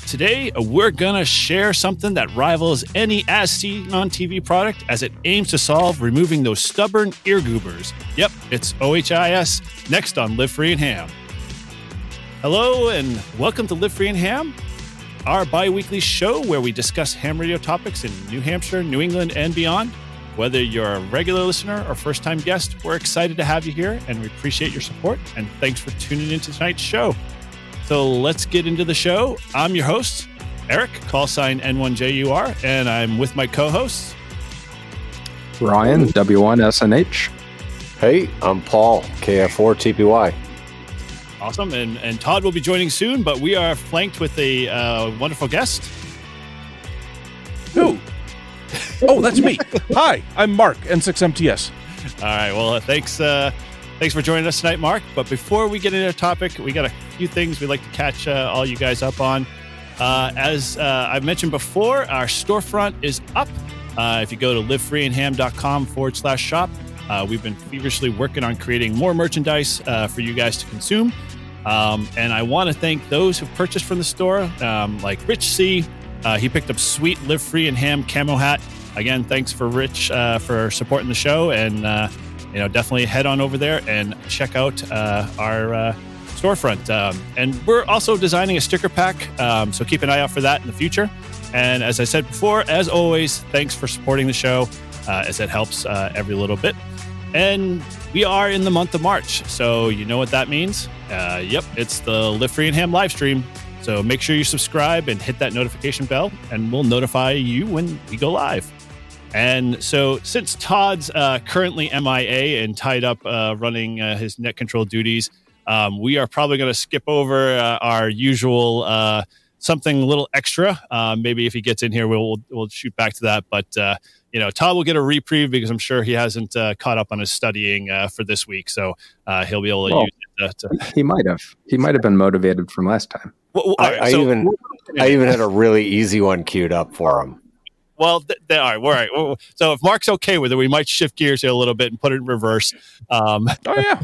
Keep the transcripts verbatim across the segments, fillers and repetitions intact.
Today, we're going to share something that rivals any as seen on T V product as it aims to solve removing those stubborn ear goobers. Yep, it's O H I S, next on Live Free and Ham. Hello, and welcome to Live Free and Ham, our bi-weekly show where we discuss ham radio topics in New Hampshire, New England, and beyond. Whether you're a regular listener or first-time guest, we're excited to have you here, and we appreciate your support, and thanks for tuning into tonight's show. So let's get into the show. I'm your host, Eric, call sign N one J U R, and I'm with my co-hosts. Ryan, W one S N H. Hey, I'm Paul, K F four T P Y. Awesome, and, and Todd will be joining soon, but we are flanked with a uh, wonderful guest. Who? Oh, that's me. Hi, I'm Mark, N six M T S. All right, well, uh, thanks uh, thanks for joining us tonight, Mark. But before we get into our topic, we got a few things we'd like to catch uh, all you guys up on. Uh, as uh, I've mentioned before, our storefront is up. Uh, if you go to livefreeandham.com forward slash shop, uh, we've been feverishly working on creating more merchandise uh, for you guys to consume. Um, and I want to thank those who purchased from the store, um, like Rich C. Uh, he picked up sweet Live Free and Ham camo hat. Again, thanks for Rich uh, for supporting the show, and uh, you know, definitely head on over there and check out uh, our uh, storefront. Um, and we're also designing a sticker pack, um, so keep an eye out for that in the future. And as I said before, as always, thanks for supporting the show, uh, as it helps uh, every little bit. And we are in the month of March, so you know what that means. Uh, yep, it's the Live Free and Ham live stream. So make sure you subscribe and hit that notification bell, and we'll notify you when we go live. And so since Todd's uh, currently M I A and tied up uh, running uh, his net control duties, um, we are probably going to skip over uh, our usual uh, something a little extra. Uh, maybe if he gets in here, we'll we'll shoot back to that. But uh, you know, Todd will get a reprieve because I'm sure he hasn't uh, caught up on his studying uh, for this week, so uh, he'll be able to well, use it. To, he might have. He might have been motivated from last time. Well, I, I so, even I even had a really easy one queued up for him. Well, th- th- all right, all right. Well, so if Mark's okay with it, we might shift gears here a little bit and put it in reverse. Um, oh yeah,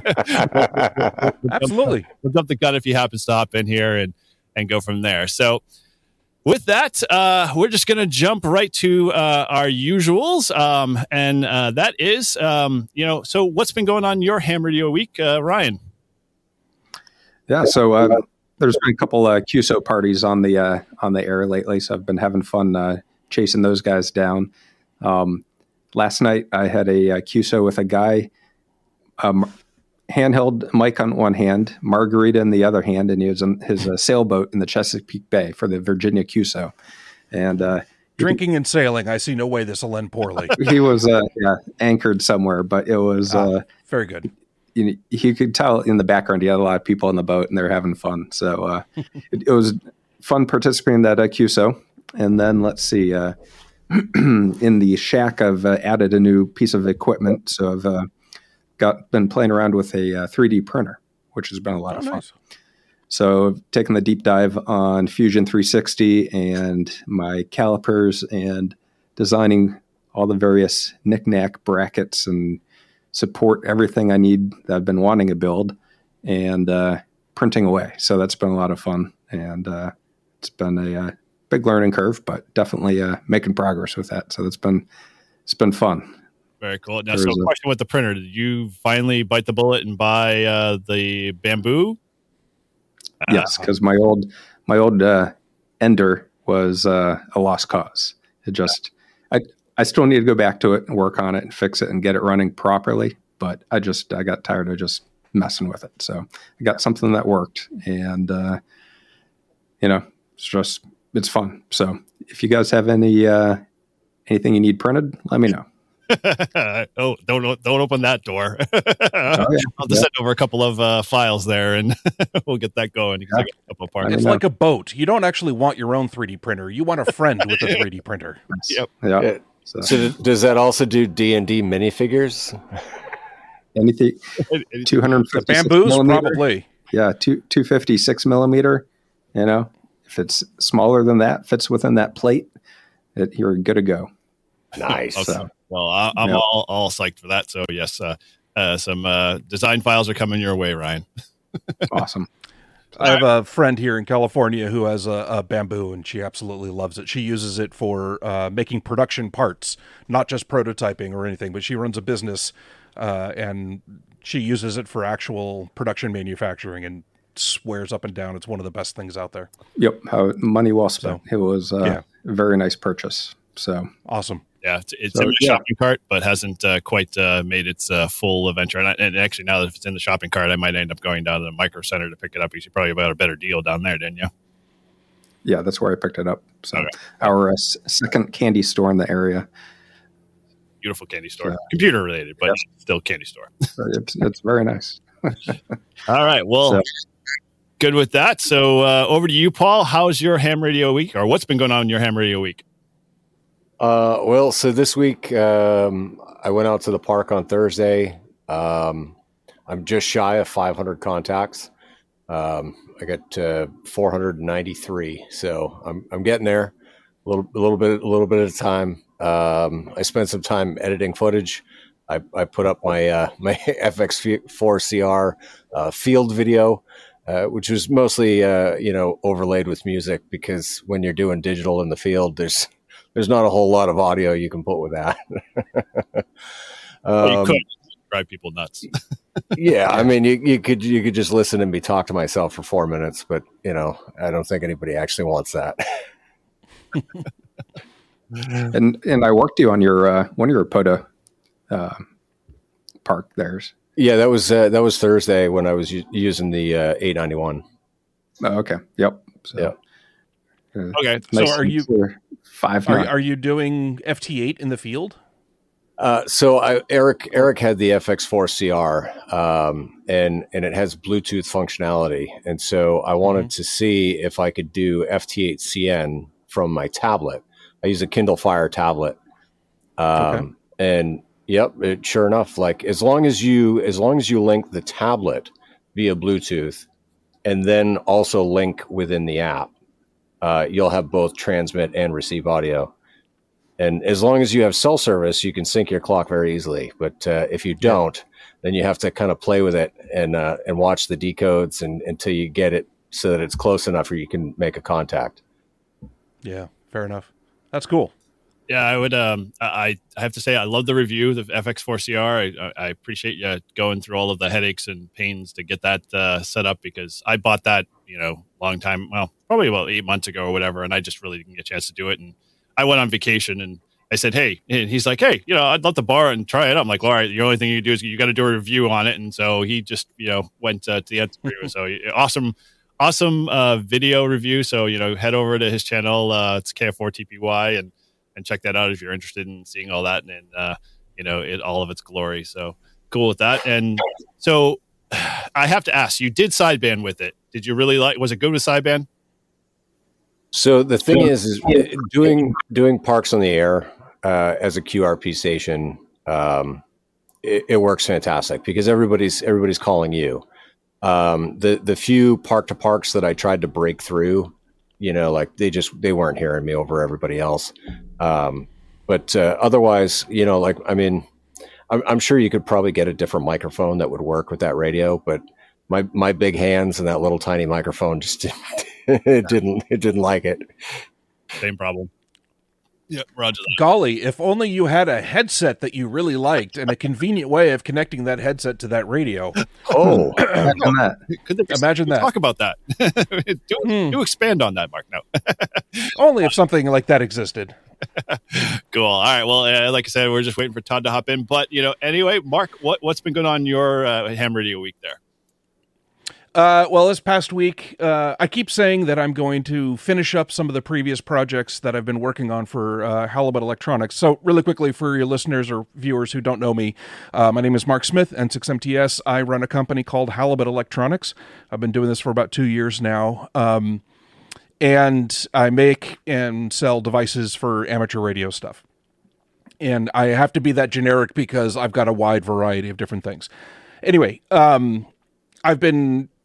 we'll, we'll absolutely. Jump, we'll jump the gun if he happens to hop in here and and go from there. So with that, uh, we're just going to jump right to uh, our usuals, um, and uh, that is, um, you know, so what's been going on in your ham radio week, uh, Ryan? Yeah, so uh, there's been a couple uh, Q S O parties on the uh, on the air lately, so I've been having fun uh, chasing those guys down. Um, last night I had a, a Q S O with a guy, um, handheld mic on one hand, margarita in the other hand, and he was on his uh, sailboat in the Chesapeake Bay for the Virginia Q S O. And uh, drinking and sailing, I see no way this will end poorly. He was uh, yeah, anchored somewhere, but it was ah, uh, very good. You, you could tell in the background, you had a lot of people on the boat and they're having fun. So uh, it, it was fun participating in that uh, Q S O. And then let's see, uh, in the shack, I've uh, added a new piece of equipment. So I've uh, got been playing around with a uh, three D printer, which has been a lot oh, of fun. Nice. So I've taken the deep dive on Fusion three sixty and my calipers and designing all the various knick-knack brackets and support everything I need that I've been wanting to build and uh, printing away. So that's been a lot of fun. And uh, it's been a uh, big learning curve, but definitely uh, making progress with that. So that's been, it's been fun. Very cool. Now, so a question with the printer, did you finally bite the bullet and buy uh, the Bamboo? Yes, because my old, my old uh, Ender was uh, a lost cause. It just, I, I still need to go back to it and work on it and fix it and get it running properly. But I just, I got tired of just messing with it. So I got something that worked, and, uh, you know, it's just, it's fun. So if you guys have any, uh, anything you need printed, let me know. oh, don't don't open that door. oh, yeah. I'll just yeah. send over a couple of uh, files there, and we'll get that going. Yeah. I got a couple of parts. It's like a boat. You don't actually want your own three D printer. You want a friend with a three D printer. Yep. Yeah. Yeah. So. so does that also do D and D minifigures? Anything two hundred fifty Bamboos, probably. Yeah, two two fifty six millimeter. You know, if it's smaller than that, fits within that plate, it, you're good to go. Nice. Okay. So, well, I, I'm yeah. all all psyched for that. So yes, uh, uh, some uh, design files are coming your way, Ryan. Awesome. I have a friend here in California who has a, a bamboo, and she absolutely loves it. She uses it for uh, making production parts, not just prototyping or anything, but she runs a business, uh, and she uses it for actual production manufacturing and swears up and down it's one of the best things out there. Yep. How, money well spent. So, it was uh, yeah. a very nice purchase. So awesome. Yeah, it's, it's So, in my yeah. shopping cart, but hasn't uh, quite uh, made its uh, full adventure. And, I, and actually, now that if it's in the shopping cart, I might end up going down to the Micro Center to pick it up. You probably got a better deal down there, didn't you? yeah, that's where I picked it up. So Okay. our uh, s- second candy store in the area. Beautiful candy store, Yeah. computer related, but Yeah. still candy store. So it's, it's very nice. All right, well, So- good with that. So uh, over to you, Paul. How's your ham radio week, or what's been going on in your ham radio week? Uh, well, so this week um, I went out to the park on Thursday. Um, I'm just shy of five hundred contacts. Um, I got uh, four hundred ninety-three, so I'm I'm getting there. A little, a little bit, a little bit at a time. Um, I spent some time editing footage. I, I put up my uh, my F X four C R uh, field video, uh, which was mostly uh, you know overlaid with music, because when you're doing digital in the field, there's there's not a whole lot of audio you can put with that. Well, you Um, could drive people nuts. yeah, I mean, you, you could you could just listen and be talk to myself for four minutes, but you know, I don't think anybody actually wants that. And and I worked you on your uh, one of your POTA uh, park there's. Yeah, that was uh, that was Thursday when I was u- using the uh, eight ninety-one. Oh, okay. Yep. So, Yeah. uh, Okay, So nice are and you- clear. five Are, knot. are you doing F T eight in the field? Uh, so I, Eric Eric had the F X four C R, um, and and it has Bluetooth functionality, and so I wanted Mhm. to see if I could do F T eight C N from my tablet. I use a Kindle Fire tablet, um, Okay. and yep, it, sure enough, like as long as you as long as you link the tablet via Bluetooth, and then also link within the app, uh, you'll have both transmit and receive audio. And as long as you have cell service, you can sync your clock very easily. But uh, if you don't, then you have to kind of play with it and uh, and watch the decodes and, until you get it so that it's close enough where you can make a contact. Yeah, fair enough. That's cool. Yeah, I would. Um, I I have to say, I love the review of the F X four C R. I, I appreciate you going through all of the headaches and pains to get that uh, set up, because I bought that, you know, long time. Well, probably about eight months ago or whatever, and I just really didn't get a chance to do it. And I went on vacation, and I said, "Hey," and he's like, "Hey, you know, I'd love to borrow it and try it." I'm like, "All right, the only thing you do is you got to do a review on it." And so he just, you know, went uh, to the end. So awesome. Awesome uh, video review. So, you know, head over to his channel. Uh, it's K F four T P Y, and and check that out if you're interested in seeing all that and, uh, you know, it, all of its glory. So cool with that. And so I have to ask, you did sideband with it. Did you really like, was it good with sideband? So the thing is, is doing doing Parks on the Air uh, as a Q R P station, um, it, it works fantastic because everybody's everybody's calling you. Um, the the few park to parks that I tried to break through, you know, like they just they weren't hearing me over everybody else. Um, but uh, otherwise, you know, like I mean, I'm, I'm sure you could probably get a different microphone that would work with that radio, but my my big hands and that little tiny microphone just didn't it didn't it didn't like it. Same problem. Yeah, Roger that. Golly, if only you had a headset that you really liked and a convenient way of connecting that headset to that radio. Oh, Imagine that. Could there be Imagine something to that. Talk about that. do, Hmm. do expand on that, Mark. No. Only if something like that existed. Cool. All right. Well, uh, like I said, we're just waiting for Todd to hop in. But, you know, anyway, Mark, what, what's been going on in your uh, ham radio week there? Uh, well, this past week, uh, I keep saying that I'm going to finish up some of the previous projects that I've been working on for uh, Halibut Electronics. So really quickly for your listeners or viewers who don't know me, uh, my name is Mark Smith, N six M T S. I run a company called Halibut Electronics. I've been doing this for about two years now. Um, and I make and sell devices for amateur radio stuff. And I have to be that generic because I've got a wide variety of different things. Anyway, um, I've been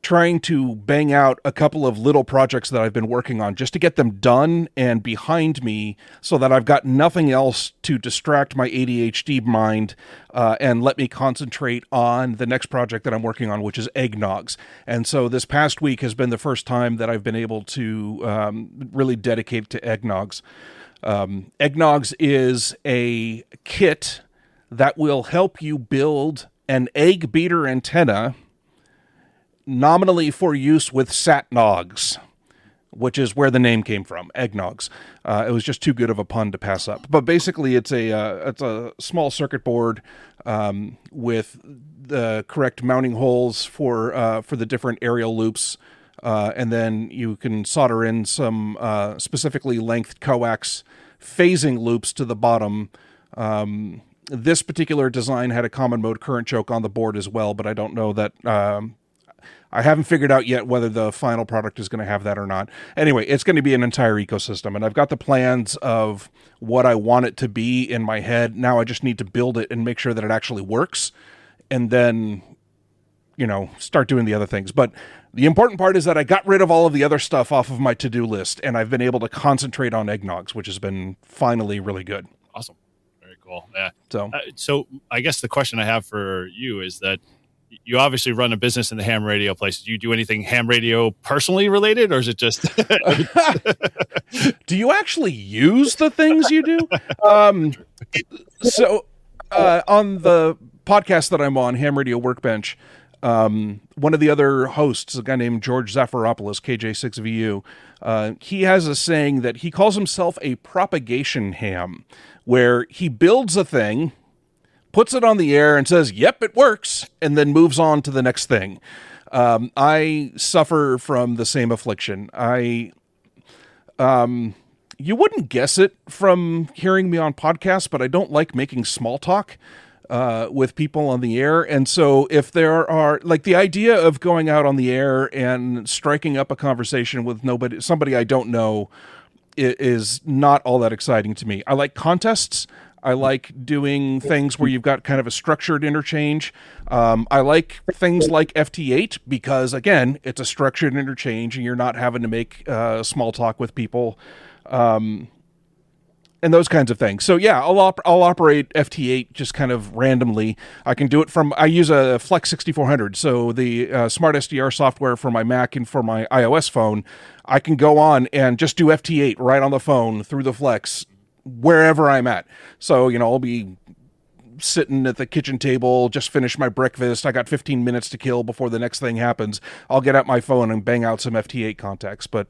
trying to bang out a couple of little projects that I've been working on just to get them done and behind me so that I've got nothing else to distract my A D H D mind uh, and let me concentrate on the next project that I'm working on, which is Eggnogs. And so this past week has been the first time that I've been able to um, really dedicate to Eggnogs. Um, Eggnogs is a kit that will help you build an egg beater antenna nominally for use with Satnogs, which is where the name came from, Eggnogs. Uh, it was just too good of a pun to pass up. But basically, it's a uh, it's a small circuit board um, with the correct mounting holes for uh, for the different aerial loops, uh, and then you can solder in some uh, specifically length coax phasing loops to the bottom. Um, this particular design had a common mode current choke on the board as well, but I don't know that. Um, I haven't figured out yet whether the final product is going to have that or not. Anyway, it's going to be an entire ecosystem, and I've got the plans of what I want it to be in my head. Now I just need to build it and make sure that it actually works, and then, you know, start doing the other things. But the important part is that I got rid of all of the other stuff off of my to-do list, and I've been able to concentrate on Eggnogs, which has been finally really good. Awesome. Very cool. Yeah. So, uh, so I guess the question I have for you is that you obviously run a business in the ham radio place. Do you do anything ham radio personally related, or is it just? Do you actually use the things you do? Um, so uh, on the podcast that I'm on, Ham Radio Workbench, um, one of the other hosts, a guy named George Zafiropoulos, K J six V U, uh, he has a saying that he calls himself a propagation ham, where he builds a thing, puts it on the air and says, yep, it works, and then moves on to the next thing. Um, I suffer from the same affliction. I, um, you wouldn't guess it from hearing me on podcasts, but I don't like making small talk uh, with people on the air. And so if there are, like, the idea of going out on the air and striking up a conversation with nobody, somebody I don't know, is not all that exciting to me. I like contests. I like doing things where you've got kind of a structured interchange. Um, I like things like F T eight because, again, it's a structured interchange and you're not having to make uh, small talk with people um, and those kinds of things. So, yeah, I'll, op- I'll operate F T eight just kind of randomly. I can do it from – I use a Flex sixty-four hundred, so the uh, Smart S D R software for my Mac and for my iOS phone. I can go on and just do F T eight right on the phone through the Flex wherever I'm at. So, you know, I'll be sitting at the kitchen table, just finished my breakfast. I got fifteen minutes to kill before the next thing happens. I'll get out my phone and bang out some F T eight contacts. But,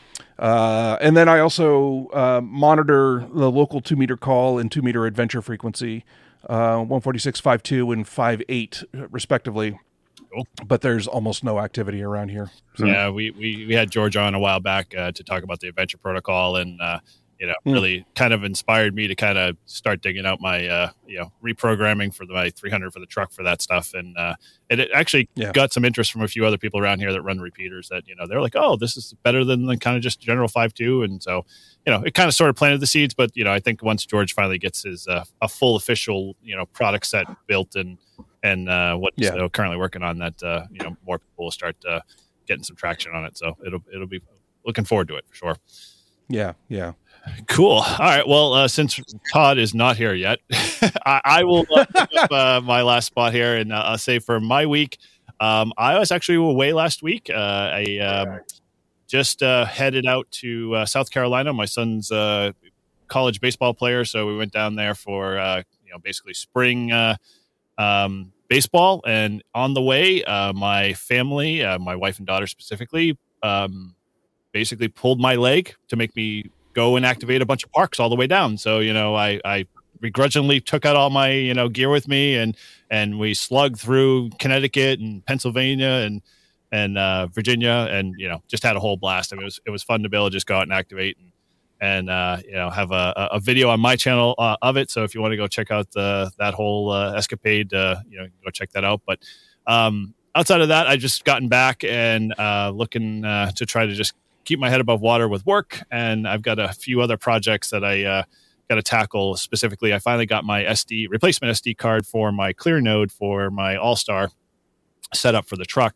uh, and then I also uh, monitor the local two meter call and two meter adventure frequency, uh, one forty-six point five two and five point eight respectively. Cool. But there's almost no activity around here. So. Yeah, we, we, we had George on a while back uh, to talk about the adventure protocol, and, uh, you know, mm. really kind of inspired me to kind of start digging out my, uh, you know, reprogramming for the, my three hundred for the truck for that stuff. And uh, it, it actually yeah. got some interest from a few other people around here that run repeaters that, you know, they're like, oh, this is better than the kind of just general five two. And so, you know, it kind of sort of planted the seeds. But, you know, I think once George finally gets his uh, a full official, you know, product set built and, and uh, what's yeah. uh, currently working on that, uh, you know, more people will start uh, getting some traction on it. So it'll, it'll be looking forward to it for sure. Yeah. Yeah. Cool. All right. Well, uh, since Todd is not here yet, I, I will uh, pick up uh, my last spot here, and uh, I'll say for my week, um, I was actually away last week. Uh, I um, just uh, headed out to uh, South Carolina. My son's uh, college baseball player, so we went down there for uh, you know basically spring uh, um, baseball. And on the way, uh, my family, uh, my wife and daughter specifically, um, basically pulled my leg to make me go and activate a bunch of parks all the way down. So, you know, I, I begrudgingly took out all my, you know, gear with me, and, and we slugged through Connecticut and Pennsylvania and, and, uh, Virginia, and, you know, just had a whole blast. I mean, it was, it was fun to be able to just go out and activate and, and, uh, you know, have a, a video on my channel uh, of it. So if you want to go check out the, that whole, uh, escapade, uh, you know, go check that out. But, um, outside of that, I just gotten back and, uh, looking, uh, to try to just keep my head above water with work. And I've got a few other projects that I uh, got to tackle. Specifically, I finally got my S D replacement S D card for my Clear Node for my All-Star set up for the truck.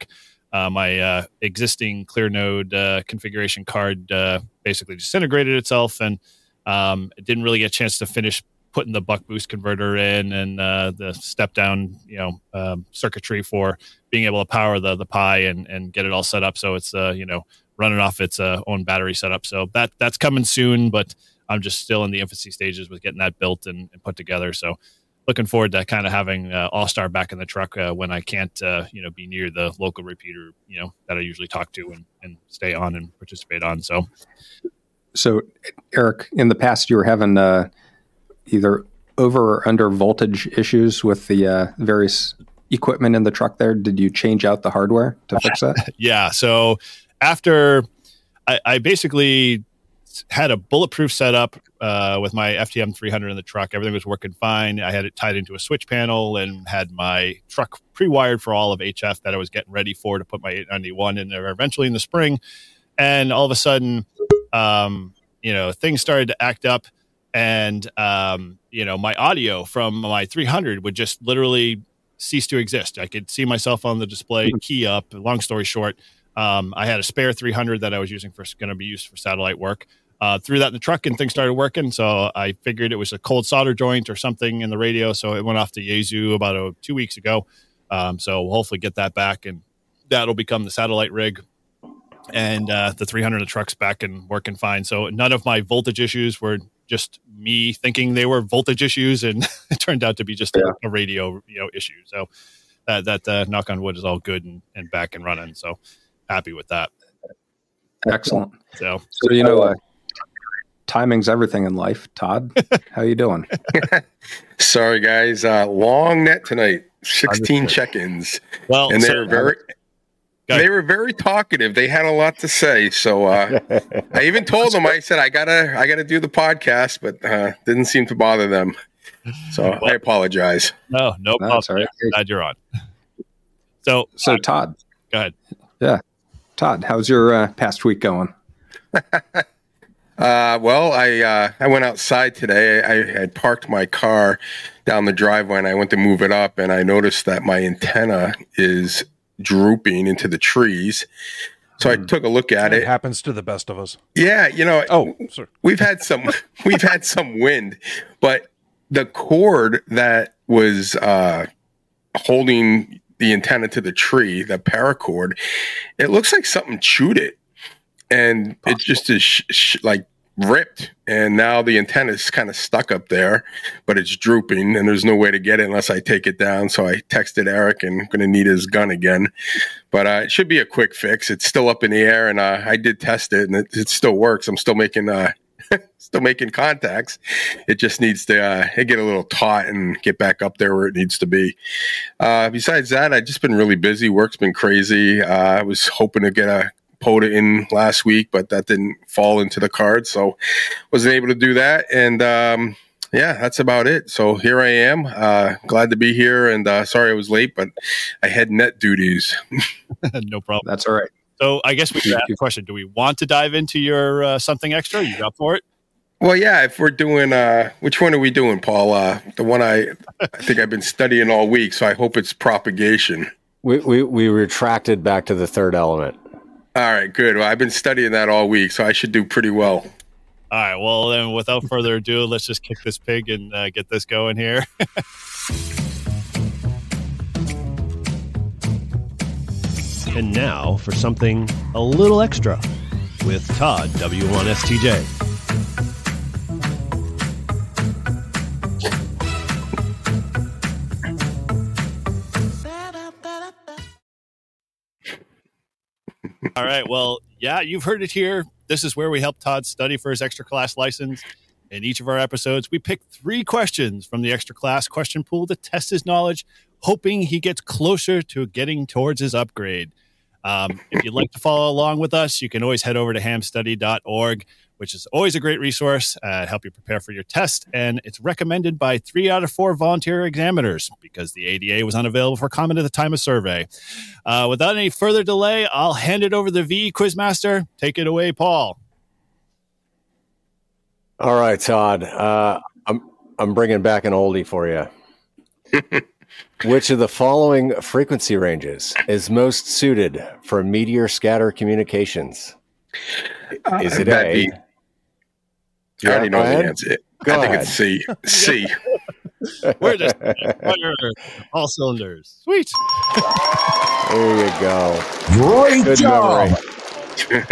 uh, my uh, existing ClearNode uh, configuration card uh, basically disintegrated itself, and um, it didn't really get a chance to finish putting the buck boost converter in and uh, the step down, you know, um, circuitry for being able to power the the Pi and and get it all set up. So it's uh, you know, running off its uh, own battery setup. So that that's coming soon, but I'm just still in the infancy stages with getting that built and, and put together. So looking forward to kind of having uh, All-Star back in the truck uh, when I can't, uh, you know, be near the local repeater, you know, that I usually talk to and, and stay on and participate on. So, so Eric, in the past, you were having uh, either over or under voltage issues with the uh, various equipment in the truck there. Did you change out the hardware to fix that? Yeah. So after I, I basically had a bulletproof setup uh, with my F T M three hundred in the truck. Everything was working fine. I had it tied into a switch panel and had my truck pre-wired for all of H F that I was getting ready for to put my eight ninety-one in there eventually in the spring. And all of a sudden, um, you know, things started to act up, and, um, you know, my audio from my three hundred would just literally cease to exist. I could see myself on the display, key up. Long story short, um, I had a spare three hundred that I was using for going to be used for satellite work. Uh, threw that in the truck and things started working. So I figured it was a cold solder joint or something in the radio. So it went off to Yaesu about uh, two weeks ago. Um, so we'll hopefully get that back, and that'll become the satellite rig. And uh, the three hundred in the truck's back and working fine. So none of my voltage issues were just me thinking they were voltage issues, and it turned out to be just yeah. a, a radio, you know, issue. So that, that uh, knock on wood, is all good and, and back and running. So happy with that. Excellent. So, so you know, uh, timing's everything in life. Todd, how you doing? Sorry, guys. Uh, long net tonight. sixteen check-ins. Well, and they so, were very, they were very talkative. They had a lot to say. So uh, I even told them. I said I gotta, I gotta do the podcast, but uh, didn't seem to bother them. So well, I apologize. No, no problem. That's all right. Glad you're on. So, so Todd, go ahead. Yeah, Todd, how's your uh, past week going? Uh, well, I uh, I went outside today. I had parked my car down the driveway, and I went to move it up, and I noticed that my antenna is drooping into the trees. So mm. I took a look at it. It happens to the best of us. Yeah, you know. Oh, sorry. We've had some we've had some wind, but the cord that was uh, holding the antenna to the tree, the paracord, it looks like something chewed it. And it just is sh- sh- like ripped, and now the antenna is kind of stuck up there, but it's drooping, and there's no way to get it unless I take it down. So I texted Eric, and I'm going to need his gun again. But uh, it should be a quick fix. It's still up in the air, and uh, I did test it, and it, it still works. I'm still making uh, still making contacts. It just needs to uh, get a little taut and get back up there where it needs to be. Uh, besides that, I've just been really busy. Work's been crazy. Uh, I was hoping to get a POTA in last week, but that didn't fall into the cards, so wasn't able to do that. And um, yeah, that's about it. So here I am. Uh, glad to be here, and uh, sorry I was late, but I had net duties. No problem. That's all right. So I guess we could ask the question: do we want to dive into your uh, something extra? You up for it? Well, yeah. If we're doing, uh, which one are we doing, Paul? Uh, the one I, I think I've been studying all week, so I hope it's propagation. We we we retracted back to the third element. All right, good. Well, I've been studying that all week, so I should do pretty well. All right. Well, then, without further ado, let's just kick this pig and uh, get this going here. And now for something a little extra with Todd W one S T J. All right. Well, yeah, you've heard it here. This is where we help Todd study for his extra class license. In each of our episodes, we pick three questions from the extra class question pool to test his knowledge, hoping he gets closer to getting towards his upgrade. Um, if you'd like to follow along with us, you can always head over to ham study dot org, which is always a great resource uh, to help you prepare for your test. And it's recommended by three out of four volunteer examiners because the A D A was unavailable for comment at the time of survey. Uh, without any further delay, I'll hand it over to the V E Quizmaster. Take it away, Paul. All right, Todd. Uh, I'm I'm bringing back an oldie for you. Which of the following frequency ranges is most suited for meteor scatter communications? Is Uh, it that'd A? be- I already know the answer. Go I think ahead. it's C. C. We're just fire all cylinders. Sweet. There you go. Great Good job. memory.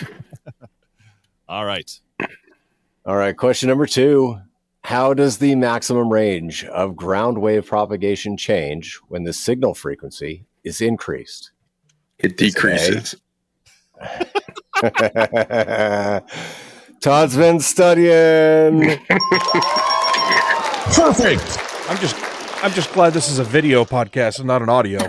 All right. All right, question number two. How does the maximum range of ground wave propagation change when the signal frequency is increased? It decreases. Todd's been studying. Perfect. I'm just I'm just glad this is a video podcast and not an audio.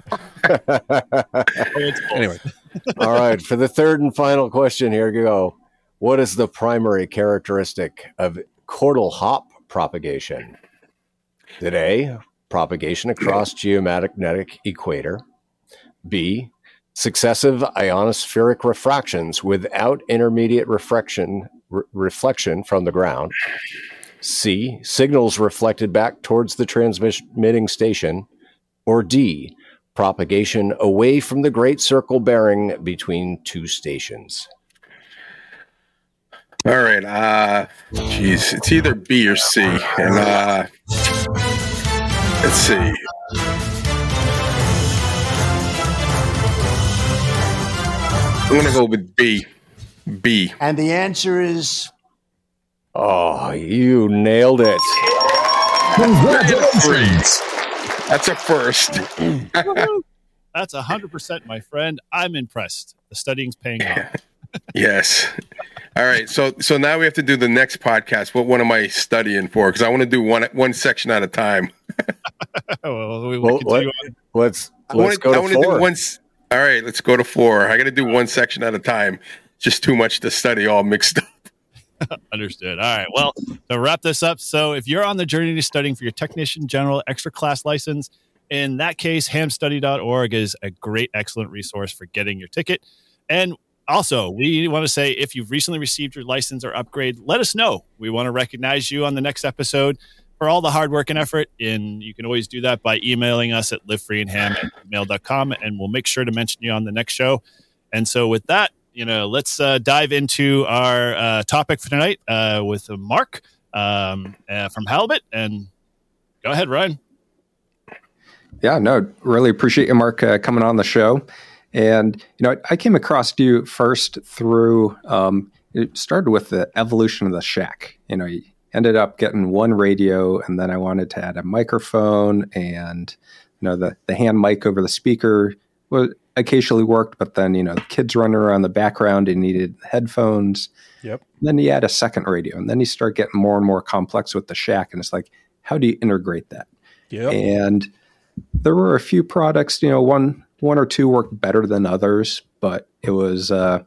Anyway, All right, for the third and final question, here you go. What is the primary characteristic of chordal hop propagation? Is it A, propagation across geomagnetic equator? B, successive ionospheric refractions without intermediate reflection re- reflection from the ground? C, signals reflected back towards the transmitting station? Or D, propagation away from the great circle bearing between two stations? All right. Uh, geez, it's either B or C. And uh, let's see. I'm gonna go with B. B. And the answer is Oh, you nailed it. congratulations. That's a first. That's one hundred percent, my friend. I'm impressed. The studying's paying off. Yes. All right. So so now we have to do the next podcast. What one am I studying for? Because I want to do one one section at a time. well, we will Well, continue what- on. Let's I let's want to go I to want to do four. one. s- All right. Let's go to four. I got to do one section at a time. Just too much to study, all mixed up. Understood. All right. Well, to wrap this up, so if you're on the journey to studying for your Technician General Extra Class license, in that case, ham study dot org is a great, excellent resource for getting your ticket. And also, we want to say if you've recently received your license or upgrade, let us know. We want to recognize you on the next episode for all the hard work and effort. And you can always do that by emailing us at livefreeandham at gmail dot com, and we'll make sure to mention you on the next show. And so with that, you know, let's uh, dive into our uh, topic for tonight uh, with Mark um, uh, from Halibut. And go ahead, Ryan. Yeah, no, really appreciate you, Mark, uh, coming on the show. And, you know, I came across you first through, um, it started with the evolution of the shack. You know, you ended up getting one radio, and then I wanted to add a microphone, and, you know, the, the hand mic over the speaker was occasionally worked, but then, you know, the kids running around the background and needed headphones. Yep. Then you add a second radio, and then you start getting more and more complex with the shack. And it's like, how do you integrate that? Yep. And there were a few products, you know, one one or two worked better than others, but it was uh,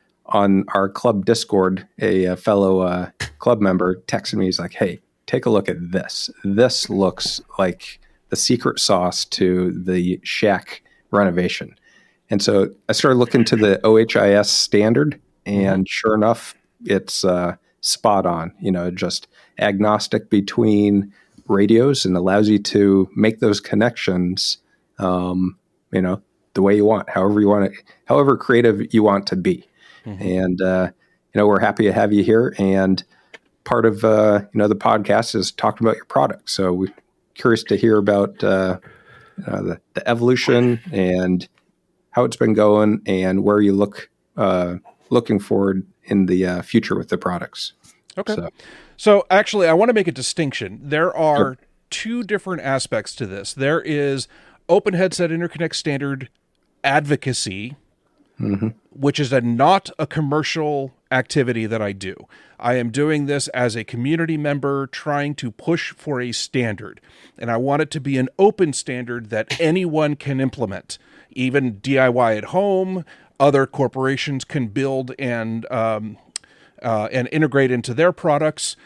on our club Discord, a, a fellow uh, club member texted me. He's like, hey, take a look at this. This looks like the secret sauce to the shack renovation. And so I started looking to the O H I S standard, and sure enough, it's uh, spot on, you know, just agnostic between radios and allows you to make those connections, um, you know, the way you want, however you want it, however creative you want to be. Mm-hmm. And, uh, you know, we're happy to have you here. And part of, uh, you know, the podcast is talking about your product. So we're curious to hear about uh, uh, the, the evolution and how it's been going and where you look, uh, looking forward in the uh, future with the products. Okay. So. So actually, I want to make a distinction. There are Sure. two different aspects to this. There is Open Headset Interconnect Standard advocacy, Mm-hmm. which is a not a commercial activity that I do. I am doing this as a community member trying to push for a standard. And I want it to be an open standard that anyone can implement, even D I Y at home. Other corporations can build and um, uh, and integrate into their products.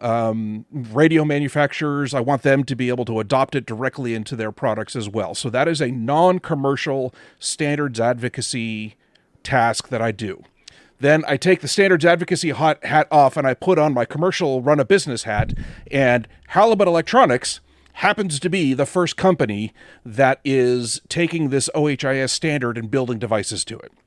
Um, radio manufacturers, I want them to be able to adopt it directly into their products as well. So that is a non-commercial standards advocacy task that I do. Then I take the standards advocacy hot hat off and I put on my commercial run a business hat, and Halibut Electronics happens to be the first company that is taking this O H I S standard and building devices to it.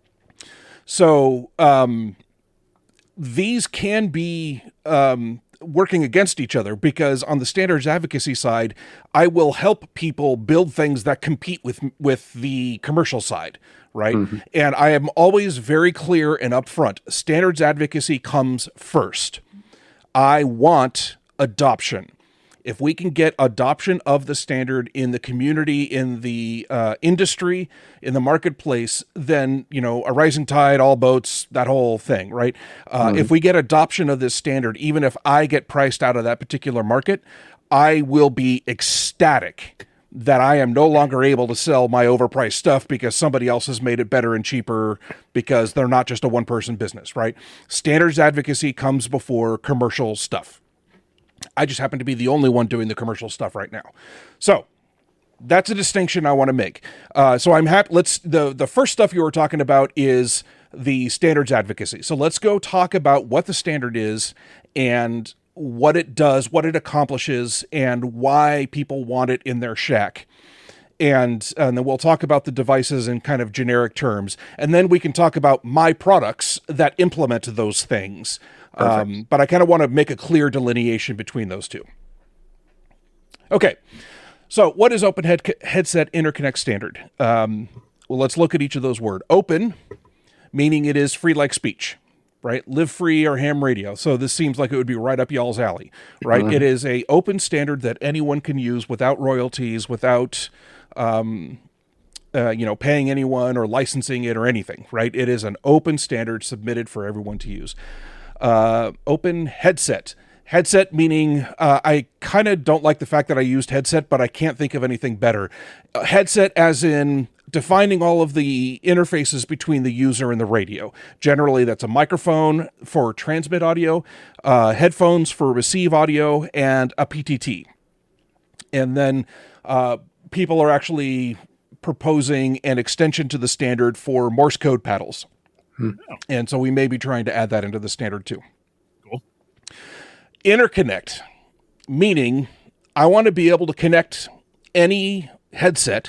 So um, these can be um, working against each other, because on the standards advocacy side, I will help people build things that compete with with the commercial side, right? Mm-hmm. And I am always very clear and upfront. Standards advocacy comes first. I want adoption. If we can get adoption of the standard in the community, in the uh, industry, in the marketplace, then, you know, a rising tide, all boats, that whole thing, right? Uh, mm-hmm. If we get adoption of this standard, even if I get priced out of that particular market, I will be ecstatic that I am no longer able to sell my overpriced stuff because somebody else has made it better and cheaper, because they're not just a one-person business, right? Standards advocacy comes before commercial stuff. I just happen to be the only one doing the commercial stuff right now. So that's a distinction I want to make. Uh, so I'm happy. Let's, the, the first stuff you were talking about is the standards advocacy. So let's go talk about what the standard is and what it does, what it accomplishes, and why people want it in their shack. And, and then we'll talk about the devices in kind of generic terms. And then we can talk about my products that implement those things. Um, but I kind of want to make a clear delineation between those two. Okay, so what is Open Head- Headset Interconnect Standard? Um, well, let's look at each of those words. Open, meaning it is free like speech, right? Live free or ham radio. So this seems like it would be right up y'all's alley, right? Mm-hmm. It is a open standard that anyone can use without royalties, without... Um, Uh, you know, paying anyone or licensing it or anything, right? It is an open standard submitted for everyone to use. Uh, open headset. Headset meaning, uh, I kind of don't like the fact that I used headset, but I can't think of anything better. Uh, headset as in defining all of the interfaces between the user and the radio. Generally, that's a microphone for transmit audio, uh, headphones for receive audio, and a P T T. And then uh, people are actually proposing an extension to the standard for Morse code paddles. Hmm. And so we may be trying to add that into the standard too. Cool. Interconnect, meaning I want to be able to connect any headset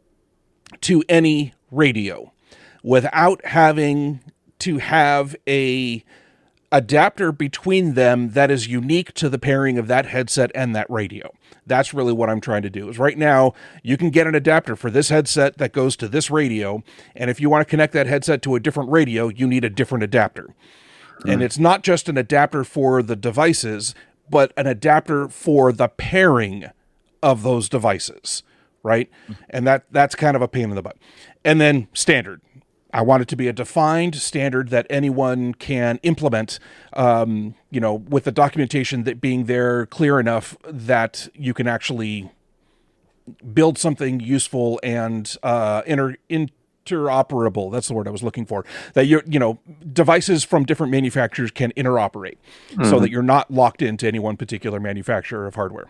to any radio without having to have a adapter between them that is unique to the pairing of that headset and that radio. That's really what I'm trying to do. Is right now, you can get an adapter for this headset that goes to this radio, and if you want to connect that headset to a different radio, you need a different adapter. Mm. And it's not just an adapter for the devices, but an adapter for the pairing of those devices, right? Mm. And that that's kind of a pain in the butt. And then standard. I want it to be a defined standard that anyone can implement, um, you know, with the documentation that being there clear enough that you can actually build something useful and uh, inter- interoperable. That's the word I was looking for. That you're, you know, devices from different manufacturers can interoperate, mm-hmm. so that you're not locked into any one particular manufacturer of hardware.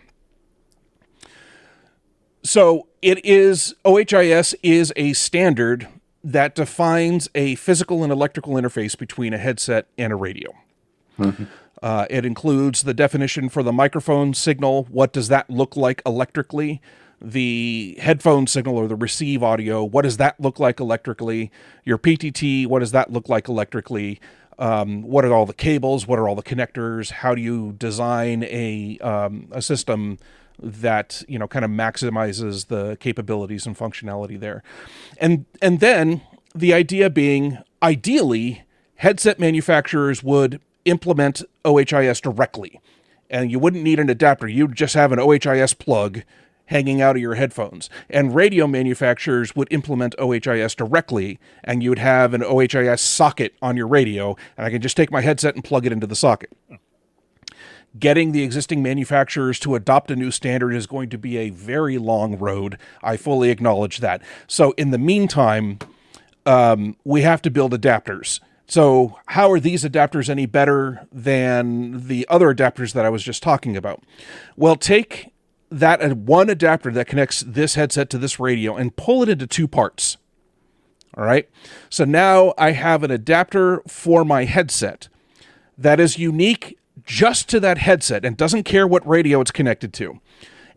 So it is, O H I S is a standard that defines a physical and electrical interface between a headset and a radio. Mm-hmm. Uh, it includes the definition for the microphone signal. What does that look like electrically? The headphone signal or the receive audio. What does that look like electrically? Your P T T. What does that look like electrically? Um, what are all the cables? What are all the connectors? How do you design a um, a system that, you know, kind of maximizes the capabilities and functionality there? And and then the idea being, ideally, headset manufacturers would implement O H I S directly, and you wouldn't need an adapter. You'd just have an O H I S plug hanging out of your headphones. And radio manufacturers would implement O H I S directly, and you would have an O H I S socket on your radio, and I can just take my headset and plug it into the socket. Getting the existing manufacturers to adopt a new standard is going to be a very long road. I fully acknowledge that. So in the meantime, um, we have to build adapters. So how are these adapters any better than the other adapters that I was just talking about? Well, take that uh, one adapter that connects this headset to this radio and pull it into two parts. All right. So now I have an adapter for my headset that is unique just to that headset and doesn't care what radio it's connected to.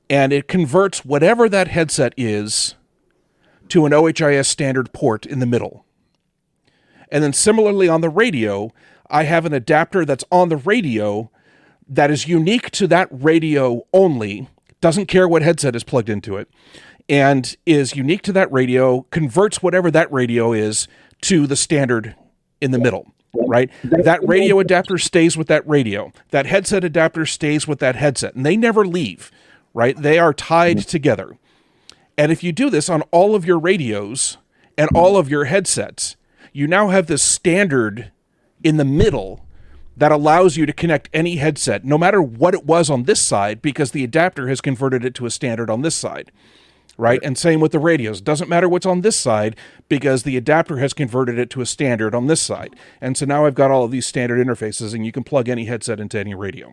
and it converts whatever that headset is to an O H I S standard port in the middle. And then similarly on the radio, I have an adapter that's on the radio that is unique to that radio only, doesn't care what headset is plugged into it, and is unique to that radio, converts whatever that radio is to the standard in the middle, right? That radio adapter stays with that radio. That headset adapter stays with that headset, and they never leave, right? They are tied together. And if you do this on all of your radios and all of your headsets, you now have this standard in the middle that allows you to connect any headset, no matter what it was on this side, because the adapter has converted it to a standard on this side, right? And same with the radios. Doesn't matter what's on this side, because the adapter has converted it to a standard on this side. And so now I've got all of these standard interfaces, and you can plug any headset into any radio.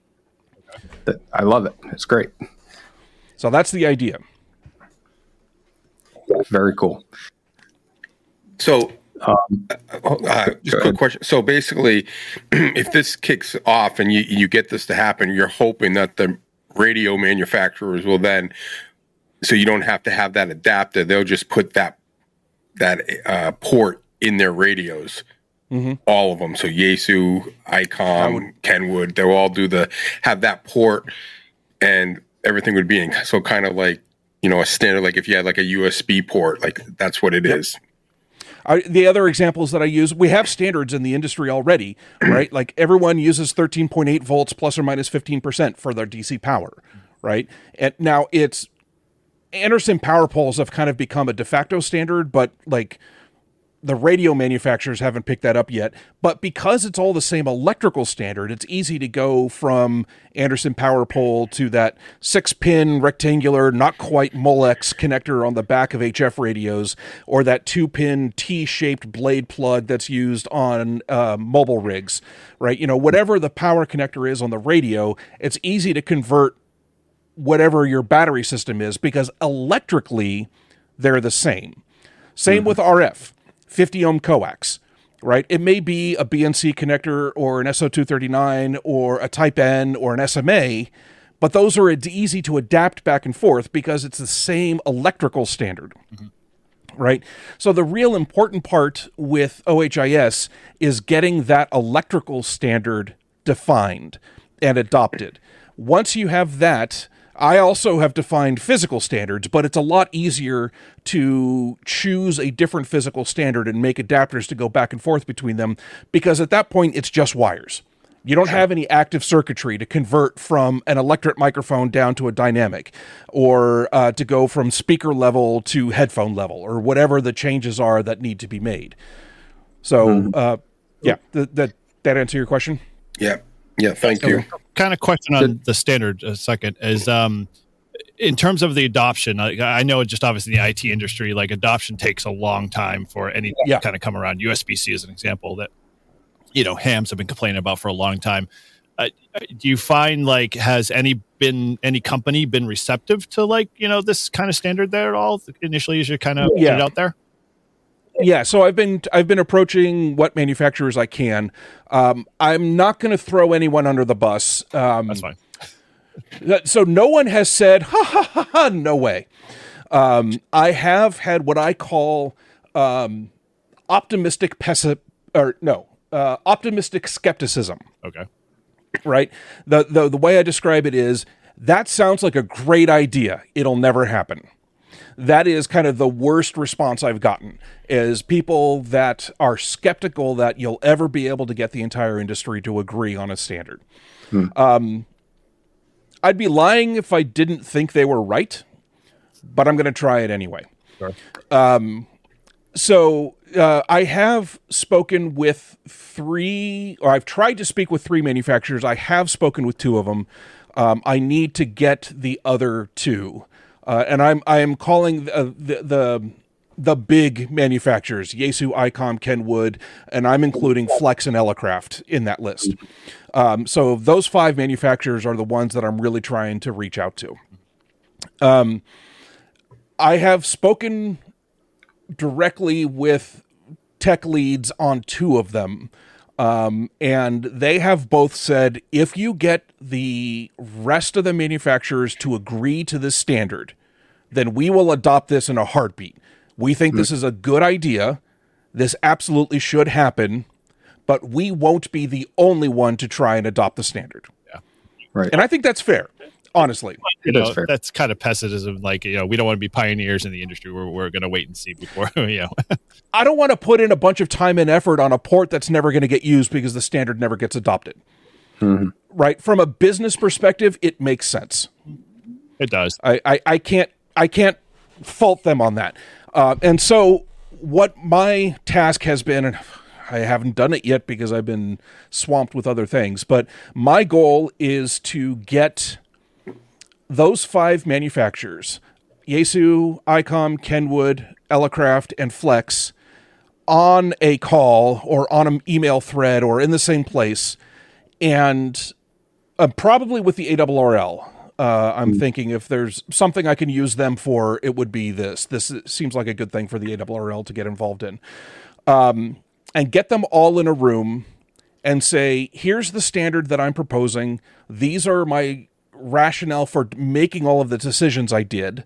I love it. It's great. So that's the idea. Very cool. So, Um, uh, just a quick question. So basically, if this kicks off and you, you get this to happen, you're hoping that the radio manufacturers will then, so you don't have to have that adapter, they'll just put that that uh, port in their radios, mm-hmm. all of them. So Yaesu, ICOM, would, Kenwood, they'll all do the have that port, and everything would be in. So kind of like, you know, a standard, like if you had like a U S B port, like that's what it yep. is. I, the other examples that I use, we have standards in the industry already, right? Like everyone uses thirteen point eight volts plus or minus fifteen percent for their D C power, right? And now it's Anderson power poles have kind of become a de facto standard, but like the radio manufacturers haven't picked that up yet. But because it's all the same electrical standard, it's easy to go from Anderson power pole to that six pin rectangular, not quite Molex connector on the back of H F radios, or that two pin T-shaped blade plug that's used on uh, mobile rigs, right? You know, whatever the power connector is on the radio, it's easy to convert whatever your battery system is, because electrically they're the same. Same mm-hmm. with R F. fifty ohm coax, right? It may be a B N C connector or an S O two thirty-nine or a Type N or an S M A, but those are easy to adapt back and forth because it's the same electrical standard, mm-hmm. right? So the real important part with O H I S is getting that electrical standard defined and adopted. Once you have that, I also have defined physical standards, but it's a lot easier to choose a different physical standard and make adapters to go back and forth between them, because at that point, it's just wires. You don't have any active circuitry to convert from an electret microphone down to a dynamic, or uh, to go from speaker level to headphone level, or whatever the changes are that need to be made. So, uh, yeah, th- that that answer your question? Yeah. Yeah, thank so, you. Kind of question on the standard a second is um, in terms of the adoption. I, I know just obviously in the I T industry, like adoption takes a long time for any yeah. kind of come around. U S B C is an example that, you know, hams have been complaining about for a long time. Uh, do you find like has any been any company been receptive to like, you know, this kind of standard there at all initially as you kind of yeah. get it out there? Yeah, so I've been I've been approaching what manufacturers I can. Um, I'm not going to throw anyone under the bus. Um, That's fine. So no one has said, ha ha ha, ha no way. Um, I have had what I call um, optimistic pessi- or no, uh, optimistic skepticism. Okay. Right? The, the the way I describe it is, that sounds like a great idea. It'll never happen. That is kind of the worst response I've gotten, is people that are skeptical that you'll ever be able to get the entire industry to agree on a standard. Hmm. Um, I'd be lying if I didn't think they were right, but I'm going to try it anyway. Sure. Um, so uh, I have spoken with three, or I've tried to speak with three manufacturers. I have spoken with two of them. Um, I need to get the other two. Uh, and I'm I am calling uh, the the the big manufacturers: Yaesu, ICOM, Kenwood, and I'm including Flex and Elecraft in that list. Um, so those five manufacturers are the ones that I'm really trying to reach out to. Um, I have spoken directly with tech leads on two of them. Um, and they have both said, if you get the rest of the manufacturers to agree to this standard, then we will adopt this in a heartbeat. We think mm. this is a good idea. This absolutely should happen, but we won't be the only one to try and adopt the standard. Yeah. Right. And I think that's fair, honestly. You know, that's kind of pessimism. Like, you know, we don't want to be pioneers in the industry. We're, we're going to wait and see before, you know. I don't want to put in a bunch of time and effort on a port that's never going to get used because the standard never gets adopted. Mm-hmm. Right? From a business perspective, it makes sense. It does. I, I, I can't I can't fault them on that. Uh, and so what my task has been, and I haven't done it yet because I've been swamped with other things, but my goal is to get those five manufacturers, Yaesu, ICOM, Kenwood, Elecraft, and Flex, on a call or on an email thread or in the same place, and uh, probably with the A R R L. Uh, I'm mm. thinking if there's something I can use them for, it would be this. This seems like a good thing for the A R R L to get involved in. Um, and get them all in a room and say, here's the standard that I'm proposing. These are my rationale for making all of the decisions I did.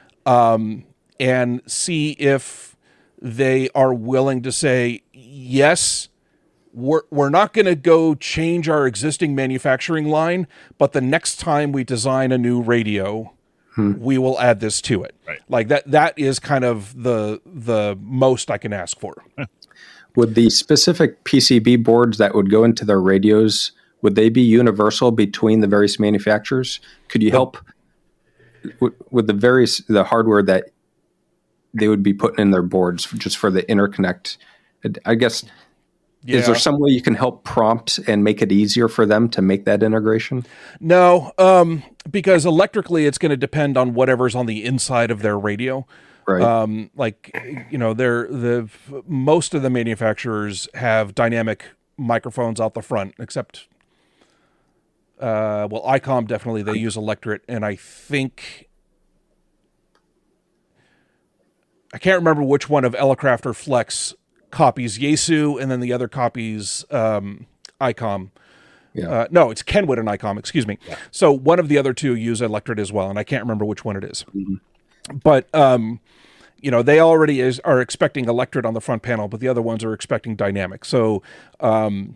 Um, and see if they are willing to say, yes, We're we're not going to go change our existing manufacturing line, but the next time we design a new radio, hmm. we will add this to it. Right. Like that. That is kind of the the most I can ask for. Would the specific P C B boards that would go into their radios, would they be universal between the various manufacturers? Could you help with, with the various the hardware that they would be putting in their boards just for the interconnect? I guess. Yeah. Is there some way you can help prompt and make it easier for them to make that integration? No, um, because electrically it's going to depend on whatever's on the inside of their radio. Right. Um, like, you know, they're, the most of the manufacturers have dynamic microphones out the front, except, uh, well, ICOM definitely, they use electret, and I think, I can't remember which one of Elecraft or Flex copies Yaesu, and then the other copies um, ICOM. Yeah. Uh, no, it's Kenwood and ICOM, excuse me. Yeah. So one of the other two use electret as well, and I can't remember which one it is. Mm-hmm. But, um, you know, they already is, are expecting electret on the front panel, but the other ones are expecting dynamic. So um,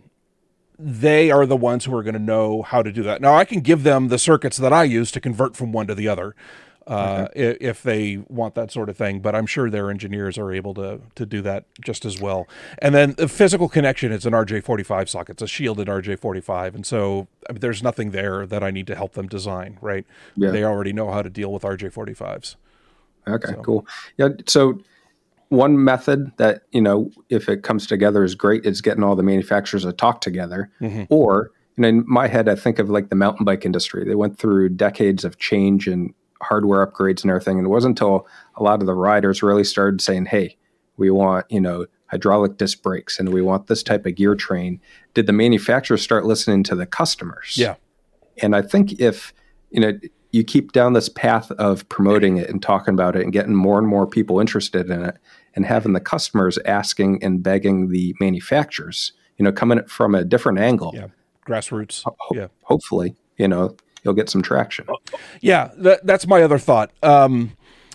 they are the ones who are going to know how to do that. Now, I can give them the circuits that I use to convert from one to the other. Uh, okay. If they want that sort of thing, but I'm sure their engineers are able to to do that just as well. And then the physical connection is an R J forty-five socket. It's a shielded R J forty-five, and so I mean, there's nothing there that I need to help them design. Right? Yeah. They already know how to deal with R J forty-fives. Okay, so. Cool. Yeah. So one method that, you know, if it comes together is great, is getting all the manufacturers to talk together. Mm-hmm. Or, you know, in my head, I think of like the mountain bike industry. They went through decades of change and hardware upgrades and everything. And it wasn't until a lot of the riders really started saying, hey, we want, you know, hydraulic disc brakes and we want this type of gear train. Did the manufacturers start listening to the customers? Yeah. And I think if, you know, you keep down this path of promoting it and talking about it and getting more and more people interested in it and having the customers asking and begging the manufacturers, you know, coming from a different angle. Yeah. Grassroots. Ho- yeah. Hopefully, you know, you'll get some traction. Yeah, that, that's my other thought. Um,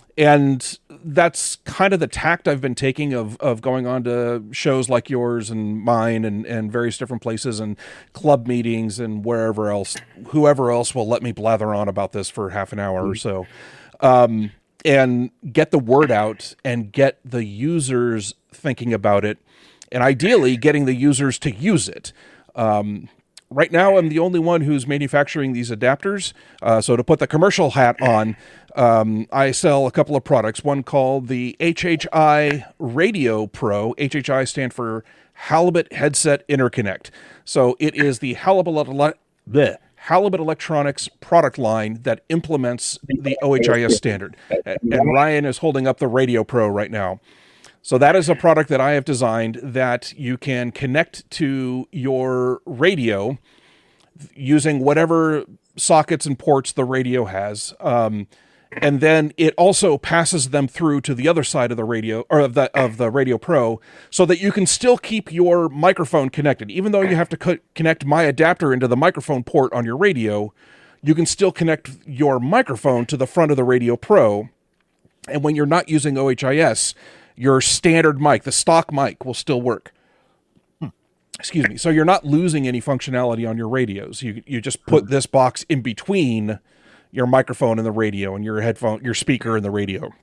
and that's kind of the tact I've been taking of of going on to shows like yours and mine and, and various different places and club meetings and wherever else, whoever else will let me blather on about this for half an hour mm-hmm. or so. Um, and get the word out and get the users thinking about it, and ideally getting the users to use it. Um, Right now, I'm the only one who's manufacturing these adapters. Uh, so to put the commercial hat on, um, I sell a couple of products. One called the H H I Radio Pro. H H I stand for Halibut Headset Interconnect. So it is the Halibut, bleh, Halibut Electronics product line that implements the O H I S standard. And Ryan is holding up the Radio Pro right now. So that is a product that I have designed that you can connect to your radio using whatever sockets and ports the radio has. Um, and then it also passes them through to the other side of the radio or of the of the Radio Pro, so that you can still keep your microphone connected, even though you have to co- connect my adapter into the microphone port on your radio. You can still connect your microphone to the front of the Radio Pro, and when you're not using O H I S, your standard mic, the stock mic, will still work. Excuse me. So you're not losing any functionality on your radios. You you just put this box in between your microphone and the radio, and your headphone, your speaker and the radio.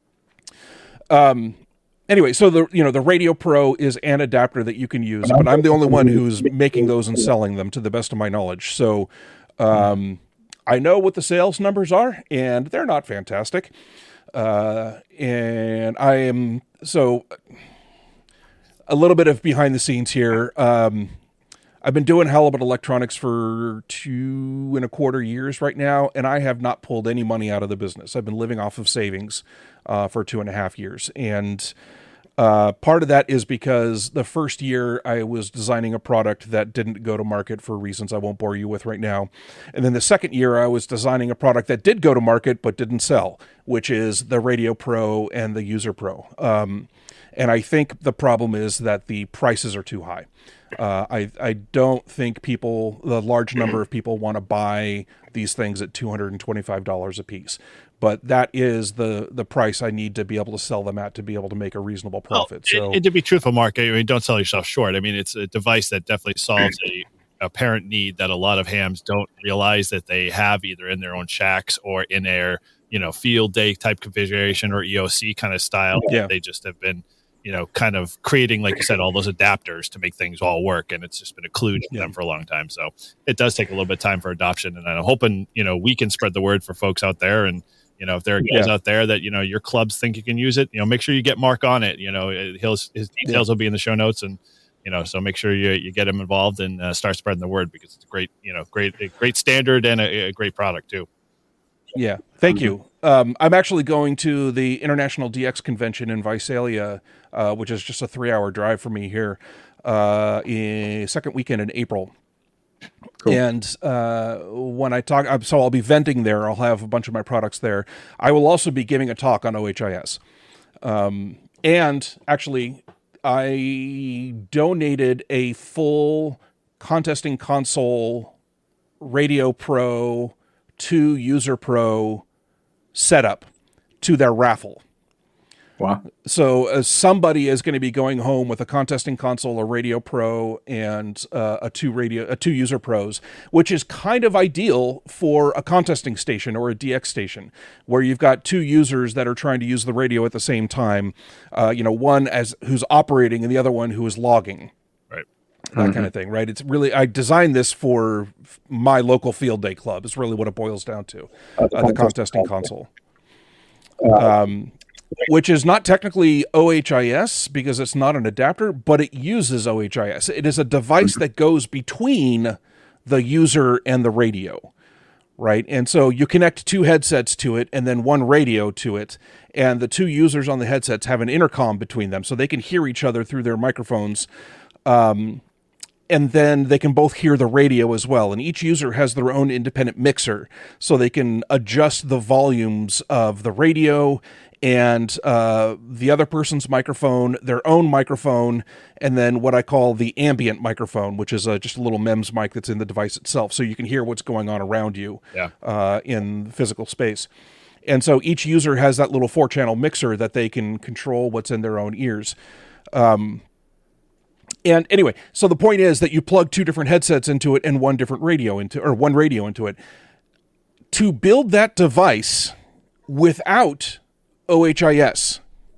Um. Anyway, so the you know the Radio Pro is an adapter that you can use, but I'm the only one who's making those and selling them, to the best of my knowledge. So, um, I know what the sales numbers are, and they're not fantastic. Uh, and I am so. A little bit of behind the scenes here. Um, I've been doing Halibut Electronics for two and a quarter years right now, and I have not pulled any money out of the business. I've been living off of savings uh, for two and a half years. And uh, part of that is because the first year I was designing a product that didn't go to market for reasons I won't bore you with right now. And then the second year I was designing a product that did go to market but didn't sell, which is the Radio Pro and the User Pro. Um, And I think the problem is that the prices are too high. Uh, I I don't think people, the large number of people, want to buy these things at two hundred twenty-five dollars a piece. But that is the the price I need to be able to sell them at to be able to make a reasonable profit. Well, so, and, and to be truthful, Mark, I mean, don't sell yourself short. I mean, it's a device that definitely solves a apparent need that a lot of hams don't realize that they have, either in their own shacks or in their, you know, field day type configuration or E O C kind of style. Yeah. They just have been, you know, kind of creating, like you said, all those adapters to make things all work. And it's just been a kludge for Yeah. them for a long time. So it does take a little bit of time for adoption. And I'm hoping, you know, we can spread the word for folks out there. And, you know, if there are guys Yeah. out there that, you know, your clubs think you can use it, you know, make sure you get Mark on it. You know, he'll, his details Yeah. will be in the show notes. And, you know, so make sure you, you get him involved and uh, start spreading the word, because it's a great, you know, great, a great standard and a, a great product too. Yeah, thank you. Um, I'm actually going to the International D X Convention in Visalia, uh, which is just a three-hour drive for me here, uh, in second weekend in April. Cool. And uh, when I talk, so I'll be venting there. I'll have a bunch of my products there. I will also be giving a talk on O H I S. Um, and actually, I donated a full contesting console Radio Pro to User Pro setup to their raffle. Wow. So uh, somebody is going to be going home with a contesting console, a Radio Pro, and uh, a two radio, a two User Pros, which is kind of ideal for a contesting station or a D X station, where you've got two users that are trying to use the radio at the same time. Uh, you know, one as who's operating and the other one who is logging. That mm-hmm. kind of thing, right? It's really, I designed this for my local field day club. It's really what it boils down to, uh, the contesting console, um, which is not technically O H I S because it's not an adapter, but it uses O H I S. It is a device that goes between the user and the radio, right? And so you connect two headsets to it and then one radio to it, and the two users on the headsets have an intercom between them so they can hear each other through their microphones. Um, And then they can both hear the radio as well. And each user has their own independent mixer, so they can adjust the volumes of the radio and uh, the other person's microphone, their own microphone, and then what I call the ambient microphone, which is a, just a little MEMS mic that's in the device itself, so you can hear what's going on around you yeah. uh, in physical space. And so each user has that little four-channel mixer that they can control what's in their own ears. Um And anyway, so the point is that you plug two different headsets into it and one different radio into, or one radio into it. To build that device without O H I S,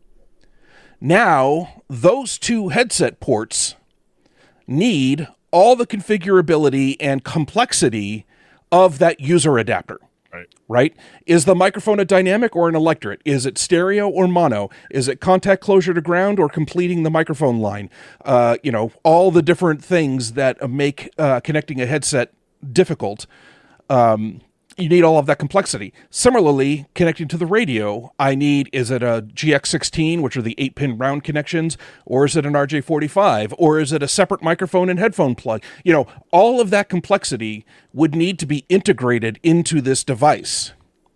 now those two headset ports need all the configurability and complexity of that user adapter. Right. Right? Is the microphone a dynamic or an electret? Is it stereo or mono? Is it contact closure to ground or completing the microphone line? Uh, you know, all the different things that make uh, connecting a headset difficult. Um, you need all of that complexity. Similarly, connecting to the radio, I need, is it a G X sixteen, which are the eight-pin round connections, or is it an R J forty-five, or is it a separate microphone and headphone plug? You know, all of that complexity would need to be integrated into this device.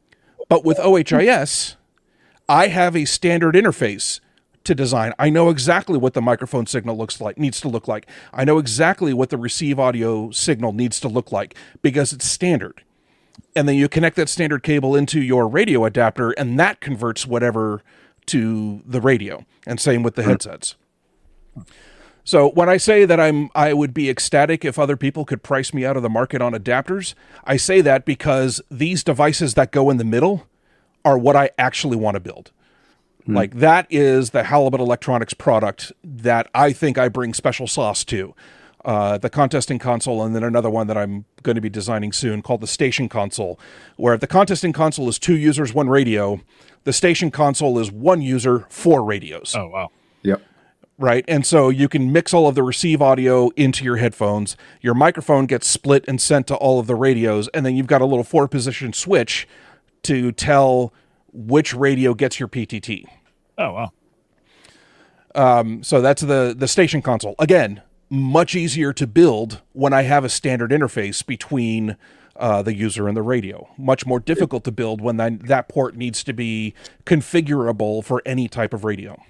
But with O H I S, I have a standard interface to design. I know exactly what the microphone signal looks like, needs to look like. I know exactly what the receive audio signal needs to look like because it's standard. And then you connect that standard cable into your radio adapter, and that converts whatever to the radio. And same with the headsets. So when I say that I'm, I would be ecstatic if other people could price me out of the market on adapters, I say that because these devices that go in the middle are what I actually want to build. Mm. Like that is the Halibut Electronics product that I think I bring special sauce to. Uh, the contesting console, and then another one that I'm going to be designing soon called the station console, where the contesting console is two users, one radio. The station console is one user, four radios. Oh, wow. Yep. Right. And so you can mix all of the receive audio into your headphones. Your microphone gets split and sent to all of the radios. And then you've got a little four position switch to tell which radio gets your P T T. Oh, wow. Um, so that's the, the station console. Again, much easier to build when I have a standard interface between uh, the user and the radio. Much more difficult to build when that, that port needs to be configurable for any type of radio.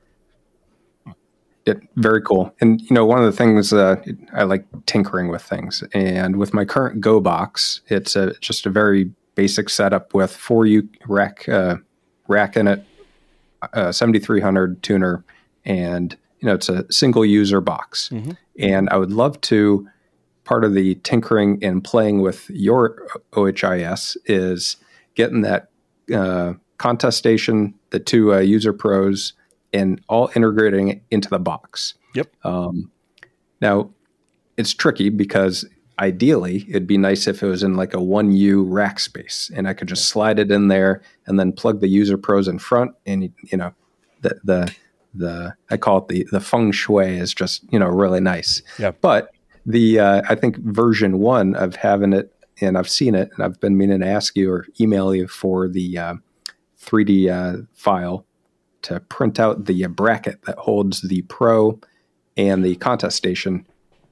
It, very cool. And, you know, one of the things, uh, I like tinkering with things. And with my current Go box, it's a, just a very basic setup with four U rack, uh, rack in it, uh, seventy-three hundred tuner, and, you know, it's a single user box. Mm-hmm. And I would love to, part of the tinkering and playing with your O H I S is getting that uh, contest station, the two uh, user pros, and all integrating it into the box. Yep. Um, now, it's tricky because ideally it'd be nice if it was in like a one U rack space and I could just slide it in there and then plug the user pros in front. And, you know, the, the, the, I call it the, the feng shui is just, you know, really nice. Yeah. But the, uh, I think version one of having it, and I've seen it and I've been meaning to ask you or email you for the uh, three D uh, file to print out the bracket that holds the Pro and the contest station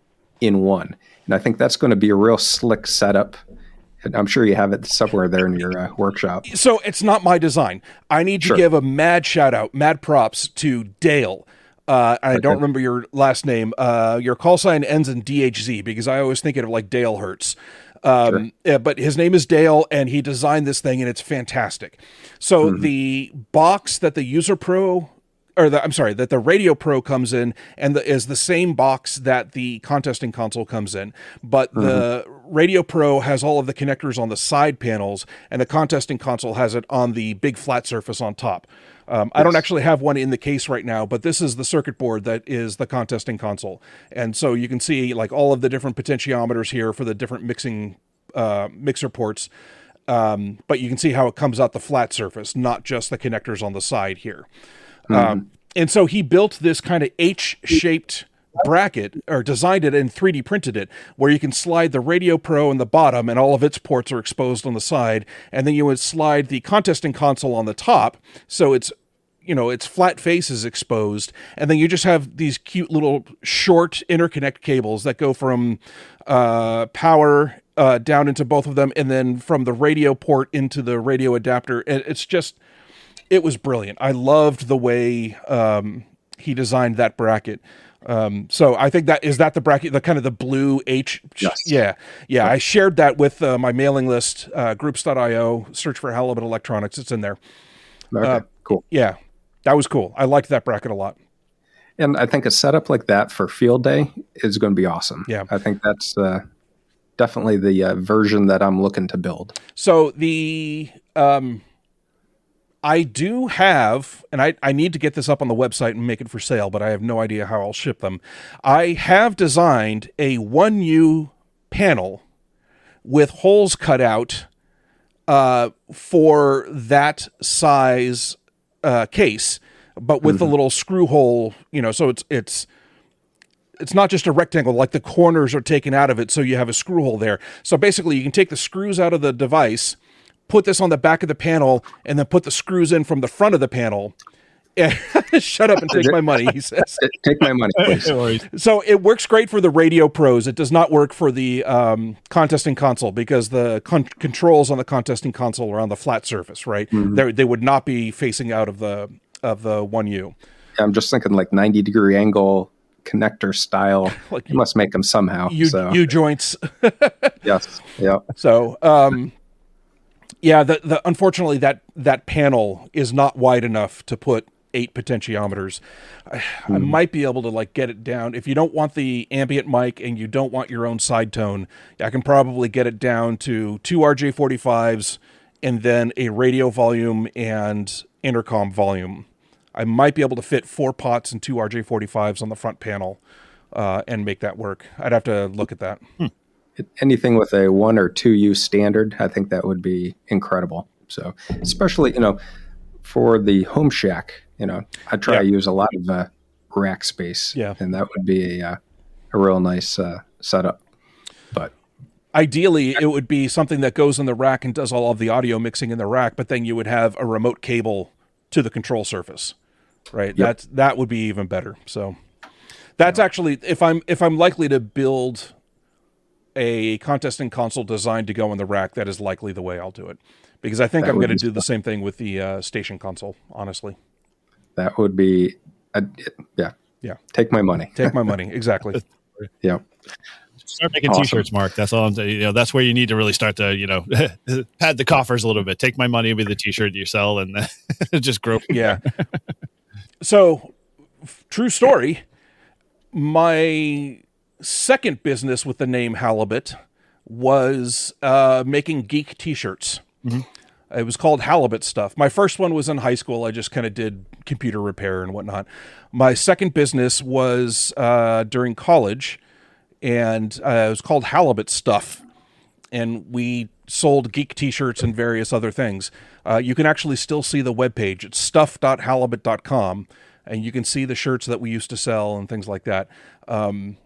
in one. And I think that's going to be a real slick setup. And I'm sure you have it somewhere there in your uh, workshop. So it's not my design. I need to Sure. give a mad shout out, mad props to Dale. Uh, I Okay. don't remember your last name. Uh, your call sign ends in D H Z because I always think of like Dale Hertz. Um, Sure. yeah, but his name is Dale, and he designed this thing, and it's fantastic. So Mm-hmm. the box that the User Pro, or the I'm sorry, that the Radio Pro comes in, and the, is the same box that the contesting console comes in, but mm-hmm. the Radio Pro has all of the connectors on the side panels, and the contesting console has it on the big flat surface on top. Um, I don't actually have one in the case right now, but this is the circuit board that is the contesting console. And so you can see like all of the different potentiometers here for the different mixing uh, mixer ports. Um, but you can see how it comes out the flat surface, not just the connectors on the side here. Mm-hmm. Um, and so he built this kind of H-shaped bracket, or designed it and three D printed it, where you can slide the Radio Pro in the bottom and all of its ports are exposed on the side, and then you would slide the contesting console on the top, so it's, you know, its flat face is exposed, and then you just have these cute little short interconnect cables that go from uh, power uh, down into both of them, and then from the radio port into the radio adapter. And it's just, it was brilliant. I loved the way um, he designed that bracket. Um, so I think that is that the bracket, the kind of the blue H. Yes. Yeah. Yeah. I shared that with uh, my mailing list, uh, groups dot io, search for Halibut Electronics. It's in there. Okay, Uh, cool. Yeah. That was cool. I liked that bracket a lot. And I think a setup like that for field day is going to be awesome. Yeah. I think that's uh, definitely the uh, version that I'm looking to build. So the, um, I do have, and I, I need to get this up on the website and make it for sale, but I have no idea how I'll ship them. I have designed a one U panel with holes cut out uh, for that size uh, case, but with mm-hmm. the little screw hole, you know, so it's it's it's not just a rectangle, like the corners are taken out of it, so you have a screw hole there. So basically you can take the screws out of the device, put this on the back of the panel, and then put the screws in from the front of the panel, Yeah, shut up and take my money, he says. Take my money, please. No worries. So it works great for the Radio Pros. It does not work for the um, contesting console because the con- controls on the contesting console are on the flat surface, right? Mhm. They they would not be facing out of the of the one U. I'm just thinking like ninety degree angle connector style. Like You must make them somehow. U so U joints. yes, yeah. So um, yeah, the the unfortunately that that panel is not wide enough to put eight potentiometers. I, I might be able to like get it down. If you don't want the ambient mic and you don't want your own side tone, I can probably get it down to two R J forty-fives and then a radio volume and intercom volume. I might be able to fit four pots and two R J forty-fives on the front panel uh, and make that work. I'd have to look at that. Hmm. Anything with a one or two use standard, I think that would be incredible. So, especially, you know, for the home shack, you know, I try Yeah. to use a lot of uh, rack space. Yeah. And that would be a, uh, a real nice uh, setup. But Ideally, it would be something that goes in the rack and does all of the audio mixing in the rack, but then you would have a remote cable to the control surface, right? Yep. That that would be even better. So that's actually, if I'm if I'm likely to build a contesting console designed to go in the rack, that is likely the way I'll do it, because I think That I'm would going to be do the same thing with the uh, station console. Honestly, that would be, a, yeah. Yeah. Take my money. take my money. Exactly. Yeah. Start making Awesome. t-shirts, Mark. That's all I'm saying. You know, that's where you need to really start to, you know, pad the coffers a little bit. Take my money with the t-shirt you sell and just grow. Yeah. So, f- true story. My second business with the name Halibut was uh, making geek T-shirts. Mhm. It was called Halibut Stuff. My first one was in high school. I just kind of did computer repair and whatnot. My second business was uh, during college, and uh, it was called Halibut Stuff. And we sold geek T-shirts and various other things. Uh, you can actually still see the webpage. It's stuff dot halibut dot com, and you can see the shirts that we used to sell and things like that. Um,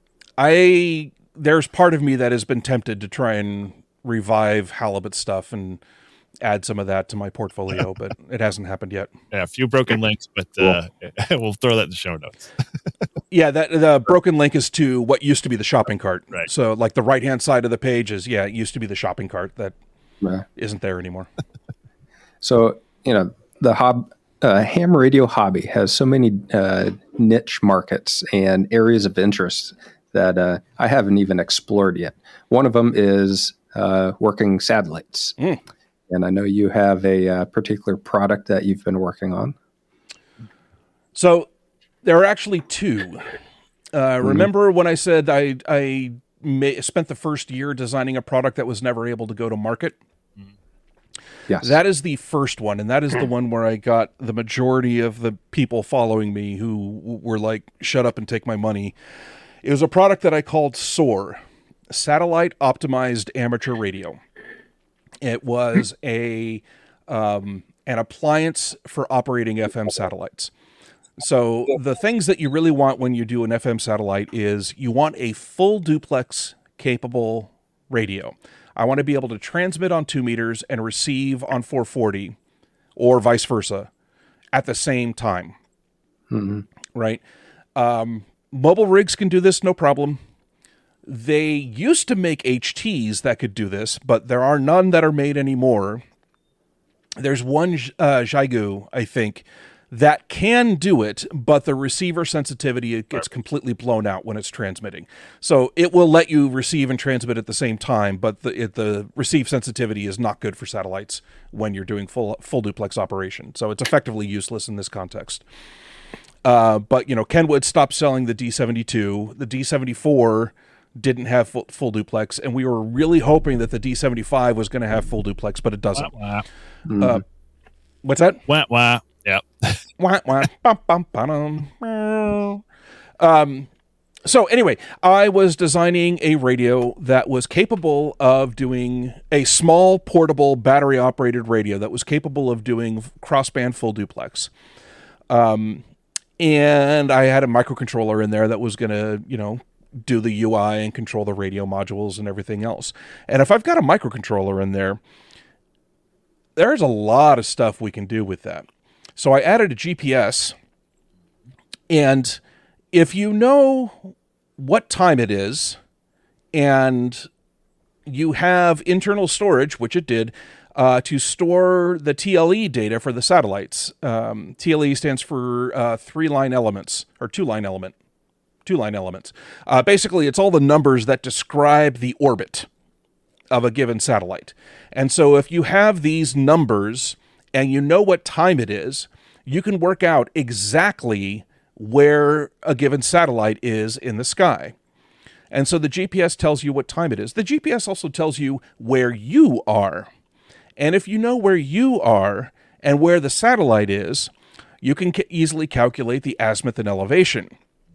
I there's part of me that has been tempted to try and revive Halibut Stuff and add some of that to my portfolio, but it hasn't happened yet. Yeah, a few broken links, but uh, we'll throw that in the show notes. Yeah, that the broken link is to what used to be the shopping cart. Right. So, like the right hand side of the page is yeah, it used to be the shopping cart that Yeah. isn't there anymore. So, you know, the hob, uh, ham radio hobby has so many uh, niche markets and areas of interest that uh, I haven't even explored yet. One of them is uh, working satellites. Mm. And I know you have a uh, particular product that you've been working on. So there are actually two. Uh, remember when I said I I ma- spent the first year designing a product that was never able to go to market? Yes. That is the first one, and that is the one where I got the majority of the people following me who were like, shut up and take my money. It was a product that I called SOAR, Satellite Optimized Amateur Radio. It was a um, an appliance for operating F M satellites. So the things that you really want when you do an F M satellite is you want a full duplex capable radio. I want to be able to transmit on two meters and receive on four forty or vice versa at the same time. Mm-hmm. Right? Um, mobile rigs can do this, no problem. They used to make H Ts that could do this, but there are none that are made anymore. There's one uh, Xiegu, I think, that can do it, but the receiver sensitivity, it gets completely blown out when it's transmitting. So it will let you receive and transmit at the same time, but the it, the receive sensitivity is not good for satellites when you're doing full full duplex operation. So it's effectively useless in this context. Uh, but, you know, Kenwood stopped selling the D seventy-two. The D seventy-four didn't have full, full duplex, and we were really hoping that the D seventy-five was going to have full duplex, but it doesn't. Wah, Mm-hmm. Uh, what's that? wah, wah. Yeah. Wah, wah, bum, bum, ba-dum, meow. Um, so anyway, I was designing a radio that was capable of doing a small portable battery operated radio that was capable of doing crossband full duplex. Um, and I had a microcontroller in there that was going to, you know, do the U I and control the radio modules and everything else. And if I've got a microcontroller in there, there's a lot of stuff we can do with that. So I added a G P S, and if you know what time it is, and you have internal storage, which it did, uh, to store the T L E data for the satellites. Um, T L E stands for uh, three-line elements, or two-line element. Two-line elements. Uh, basically, it's all the numbers that describe the orbit of a given satellite. And so if you have these numbers and you know what time it is, you can work out exactly where a given satellite is in the sky. And so the G P S tells you what time it is. The G P S also tells you where you are. And if you know where you are and where the satellite is, you can ca- easily calculate the azimuth and elevation.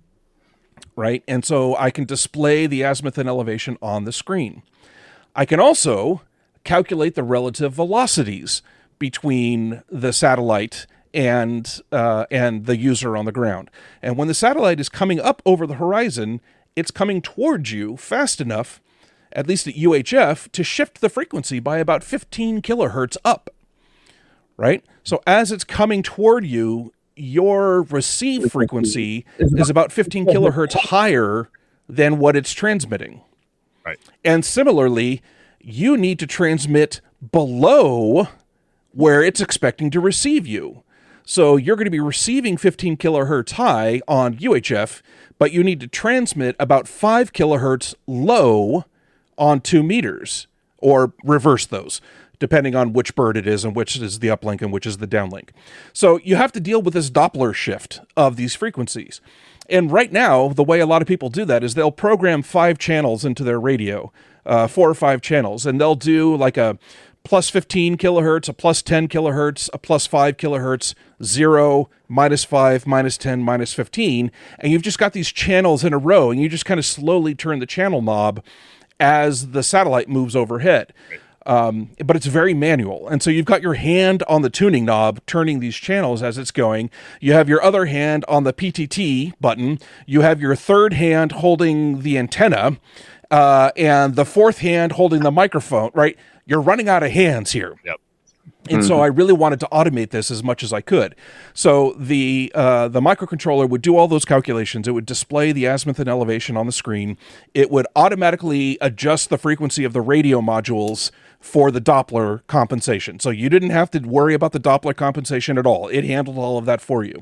Right? And so I can display the azimuth and elevation on the screen. I can also calculate the relative velocities between the satellite and uh, and the user on the ground. And when the satellite is coming up over the horizon, it's coming towards you fast enough, at least at U H F, to shift the frequency by about fifteen kilohertz up. Right? So as it's coming toward you, your receive frequency is about fifteen kilohertz higher than what it's transmitting. Right. And similarly, you need to transmit below where it's expecting to receive you. So you're going to be receiving fifteen kilohertz high on U H F, but you need to transmit about five kilohertz low on two meters, or reverse those, depending on which bird it is and which is the uplink and which is the downlink. So you have to deal with this Doppler shift of these frequencies. And right now, the way a lot of people do that is they'll program five channels into their radio, uh, four or five channels, and they'll do like a plus fifteen kilohertz, a plus ten kilohertz, a plus five kilohertz, zero, minus five, minus ten, minus fifteen, and you've just got these channels in a row, and you just kind of slowly turn the channel knob as the satellite moves overhead. Um, but it's very manual. And so you've got your hand on the tuning knob, turning these channels as it's going. You have your other hand on the P T T button. You have your third hand holding the antenna, uh, and the fourth hand holding the microphone, right? You're running out of hands here. Yep. And so I really wanted to automate this as much as I could. So the uh, the microcontroller would do all those calculations. It would display the azimuth and elevation on the screen. It would automatically adjust the frequency of the radio modules for the Doppler compensation. So you didn't have to worry about the Doppler compensation at all. It handled all of that for you.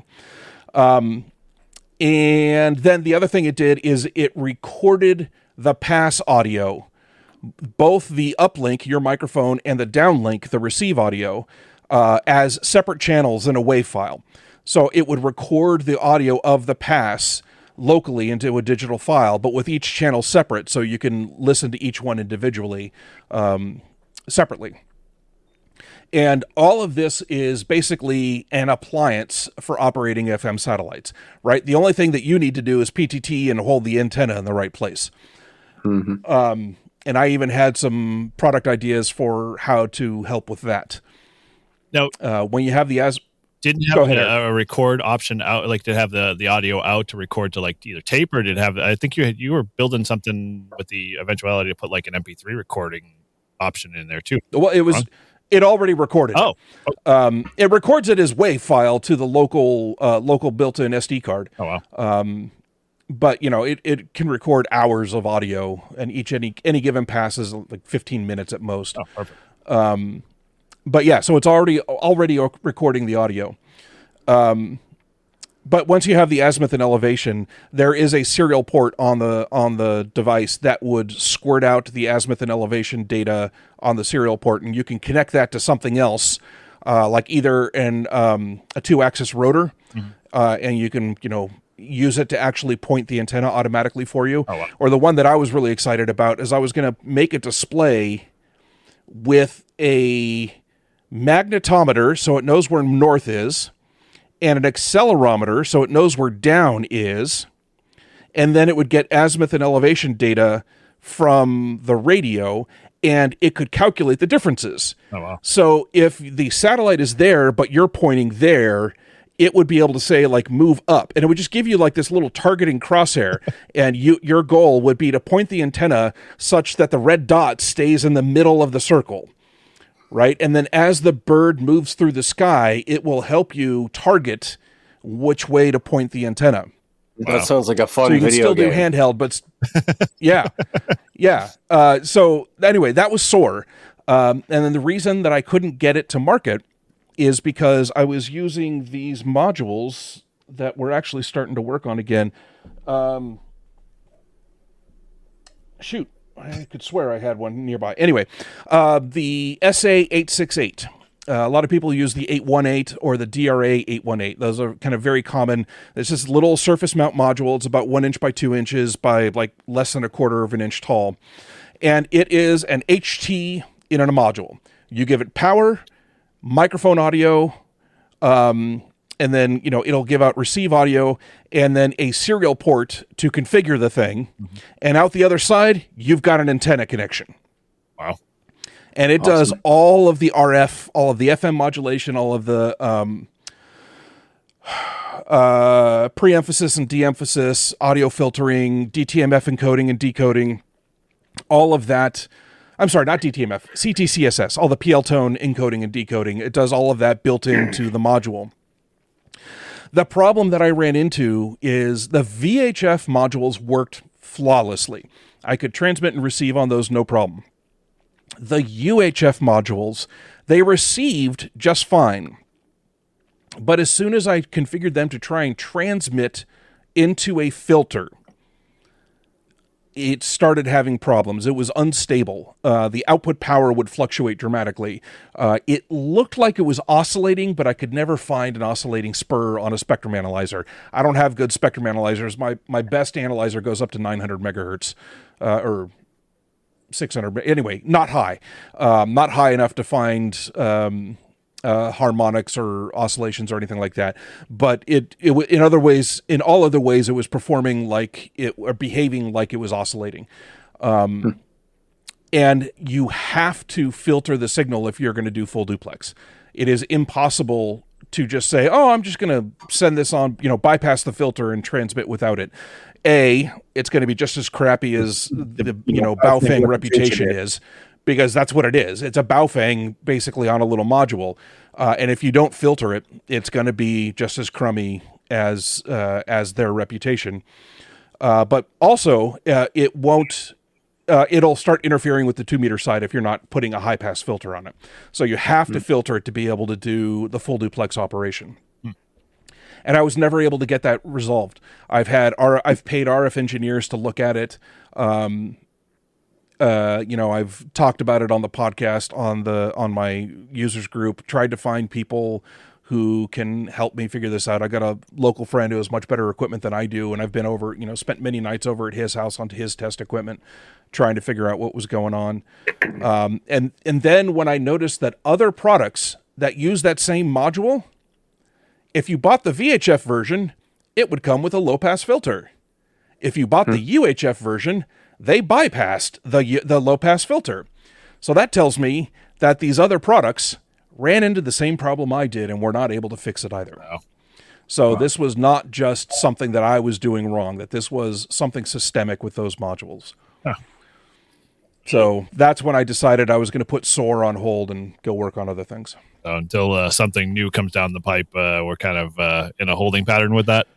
Um, and then the other thing it did is it recorded the pass audio, both the uplink, your microphone, and the downlink, the receive audio, uh, as separate channels in a WAV file. So it would record the audio of the pass locally into a digital file, but with each channel separate, so you can listen to each one individually, um, separately. And all of this is basically an appliance for operating F M satellites, right? The only thing that you need to do is P T T and hold the antenna in the right place. Mm-hmm. Um, and I even had some product ideas for how to help with that. Now, uh, when you have the as didn't you have a, a record option out, like to have the, the audio out to record to like either tape, or did it have? I think you had, you were building something with the eventuality to put like an M P three recording option in there too. Well, it was. Wrong? It already recorded. Oh, it. Um, it records it as WAV file to the local uh, local built-in S D card. Oh wow. Um, but you know, it, it can record hours of audio, and each any any given pass is like fifteen minutes at most. Oh, perfect. Um, but yeah, so it's already already recording the audio. Um, but once you have the azimuth and elevation, there is a serial port on the on the device that would squirt out the azimuth and elevation data on the serial port, and you can connect that to something else, uh, like either an um, a two-axis rotor, mm-hmm. uh, and you can you know use it to actually point the antenna automatically for you. Oh, wow. Or the one that I was really excited about is I was going to make a display with a magnetometer, so it knows where north is, and an accelerometer, so it knows where down is, and then it would get azimuth and elevation data from the radio, and it could calculate the differences. Oh, wow. So if the satellite is there, but you're pointing there, it would be able to say, like, move up, and it would just give you, like, this little targeting crosshair, and you your goal would be to point the antenna such that the red dot stays in the middle of the circle, right? And then as the bird moves through the sky, it will help you target which way to point the antenna. Wow. That sounds like a fun so you can video still game. do handheld, but yeah, yeah. Uh, so anyway, that was Soar. Um, and then the reason that I couldn't get it to market is because I was using these modules that we're actually starting to work on again. Um, shoot, I could swear I had one nearby. Anyway, uh, the S A eight sixty-eight. Uh, a lot of people use the eight eighteen or the D R A eight eighteen. Those are kind of very common. It's this little surface mount module. It's about one inch by two inches by like less than a quarter of an inch tall. And it is an H T in a module. You give it power, microphone audio, um, and then, you know, it'll give out receive audio and then a serial port to configure the thing. Mm-hmm. And out the other side, you've got an antenna connection. Wow. And it awesome. does all of the R F, all of the F M modulation, all of the um, uh, pre-emphasis and de-emphasis, audio filtering, D T M F encoding and decoding, all of that. I'm sorry, not D T M F, C T C S S, all the P L tone encoding and decoding. It does all of that built into the module. The problem that I ran into is the V H F modules worked flawlessly. I could transmit and receive on those, no problem. The U H F modules, they received just fine. But as soon as I configured them to try and transmit into a filter, it started having problems. It was unstable. Uh, the output power would fluctuate dramatically. Uh, it looked like it was oscillating, but I could never find an oscillating spur on a spectrum analyzer. I don't have good spectrum analyzers. My my best analyzer goes up to nine hundred megahertz, uh, or six hundred. Anyway, not high. Um, not high enough to find um, uh, harmonics or oscillations or anything like that. But it, it in other ways, in all other ways, it was performing like it, or behaving like it was oscillating. Um, hmm. And you have to filter the signal if you're going to do full duplex. It is impossible to just say, oh, I'm just going to send this on, you know, bypass the filter and transmit without it. A, it's going to be just as crappy as the, you know, Baofeng reputation is, because that's what it is. It's a Baofeng basically on a little module. Uh, and if you don't filter it, it's going to be just as crummy as, uh, as their reputation. Uh, but also, uh, it won't, uh, it'll start interfering with the two meter side if you're not putting a high pass filter on it. So you have mm-hmm. to filter it to be able to do the full duplex operation. And I was never able to get that resolved. I've had R- I've paid R F engineers to look at it. Um, uh, you know, I've talked about it on the podcast, on the on my users group. Tried to find people who can help me figure this out. I got a local friend who has much better equipment than I do, and I've been over, you know, spent many nights over at his house on his test equipment, trying to figure out what was going on. Um, and and then when I noticed that other products that use that same module, if you bought the V H F version, it would come with a low-pass filter. If you bought hmm. the U H F version, they bypassed the the low-pass filter. So that tells me that these other products ran into the same problem I did and were not able to fix it either. Wow. So wow. This was not just something that I was doing wrong, that this was something systemic with those modules. Huh. So that's when I decided I was going to put Soar on hold and go work on other things. So until uh, something new comes down the pipe, uh, we're kind of uh, in a holding pattern with that.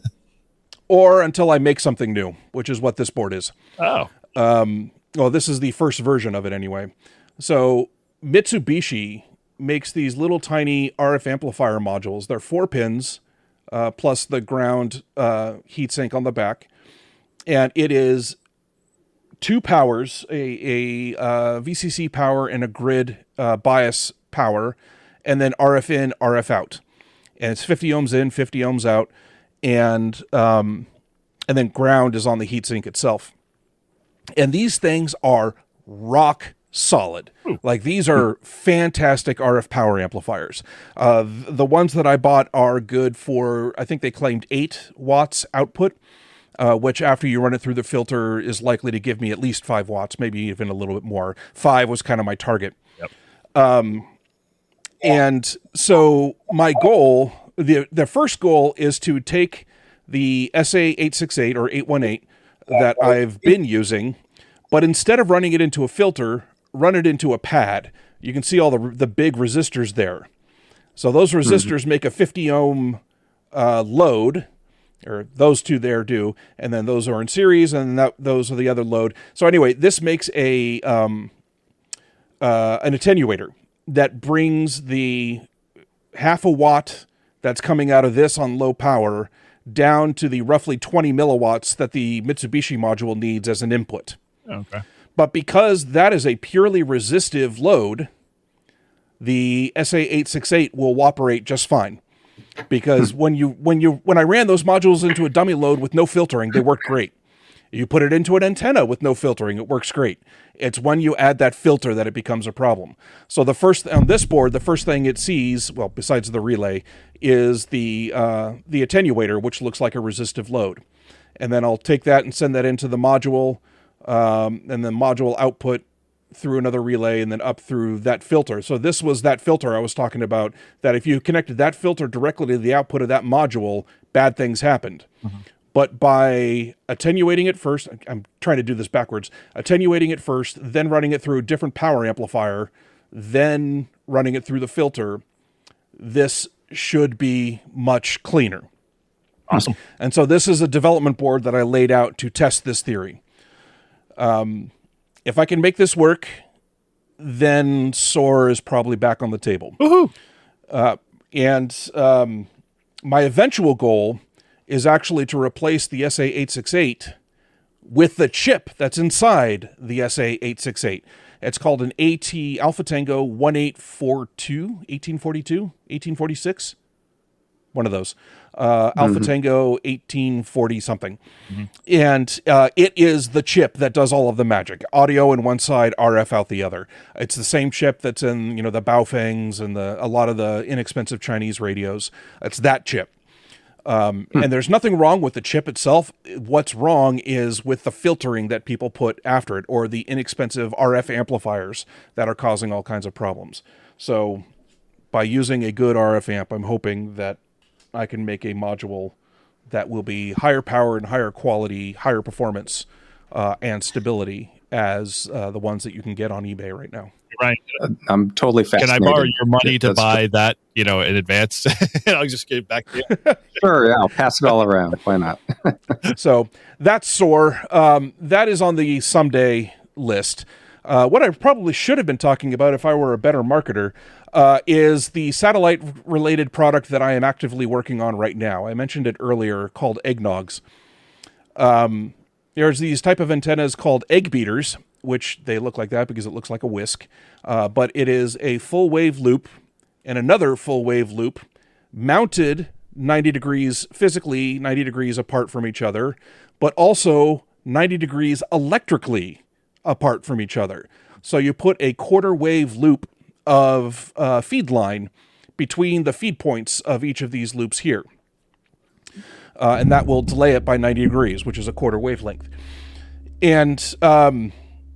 Or until I make something new, which is what this board is. Oh. Um, well, this is the first version of it anyway. So Mitsubishi makes these little tiny R F amplifier modules. They're four pins uh, plus the ground uh, heatsink on the back. And it is two powers, a, a uh, V C C power and a grid uh, bias power, and then R F in, R F out. And it's fifty ohms in, fifty ohms out. And um, and then ground is on the heatsink itself. And these things are rock solid. Ooh. Like these are fantastic R F power amplifiers. Uh, the ones that I bought are good for, I think they claimed eight watts output, uh, which after you run it through the filter is likely to give me at least five watts, maybe even a little bit more. Five was kind of my target. Yep. Um, and so my goal, the the first goal is to take the S A eight sixty-eight or eight eighteen that I've been using, but instead of running it into a filter, run it into a pad, You can see all the the big resistors there. So those resistors mm-hmm. make a fifty ohm uh, load, or those two there do, and then those are in series, and that, those are the other load. So anyway, this makes a um, uh, an attenuator that brings the half a watt that's coming out of this on low power down to the roughly twenty milliwatts that the Mitsubishi module needs as an input. Okay. But because that is a purely resistive load, the S A eight sixty-eight will operate just fine. Because when you when you when I ran those modules into a dummy load with no filtering, they worked great. You put it into an antenna with no filtering, it works great. It's when you add that filter that it becomes a problem. So the first on this board, the first thing it sees, well, besides the relay, is the uh, the attenuator, which looks like a resistive load. And then I'll take that and send that into the module, um, and then module output through another relay and then up through that filter. So this was that filter I was talking about, that if you connected that filter directly to the output of that module, bad things happened. Mm-hmm. But by attenuating it first, I'm trying to do this backwards, attenuating it first, then running it through a different power amplifier, then running it through the filter, this should be much cleaner. Awesome. And so this is a development board that I laid out to test this theory. Um, If I can make this work, then S O A R is probably back on the table. Woohoo! Uh, and um, my eventual goal is actually to replace the S A eight sixty-eight with the chip that's inside the S A eight sixty-eight. It's called an AT Alpha Tango eighteen forty-two, eighteen forty-two, eighteen forty-six. One of those. Uh, mm-hmm. Alpha Tango eighteen forty something. Mm-hmm. And uh, it is the chip that does all of the magic. Audio in one side, R F out the other. It's the same chip that's in, you know, the Baofengs and the a lot of the inexpensive Chinese radios. It's that chip. Um, hmm. And there's nothing wrong with the chip itself. What's wrong is with the filtering that people put after it, or the inexpensive R F amplifiers that are causing all kinds of problems. So by using a good R F amp, I'm hoping that I can make a module that will be higher power and higher quality, higher performance, uh, and stability as uh, the ones that you can get on eBay right now. Right. I'm totally fascinated. Can I borrow your money to That's buy true. that, you know, in advance? I'll just give it back to you. Sure, yeah, I'll pass it all around. Why not? So that's S O A R. Um, that is on the someday list. Uh, what I probably should have been talking about if I were a better marketer uh, is the satellite-related product that I am actively working on right now. I mentioned it earlier, called Eggnogs. Um, there's these type of antennas called egg beaters, which they look like that because it looks like a whisk. Uh, but it is a full wave loop and another full wave loop mounted ninety degrees, physically ninety degrees apart from each other, but also ninety degrees electrically apart from each other. So you put a quarter wave loop of uh, feed line between the feed points of each of these loops here. Uh, and that will delay it by ninety degrees, which is a quarter wavelength. And um,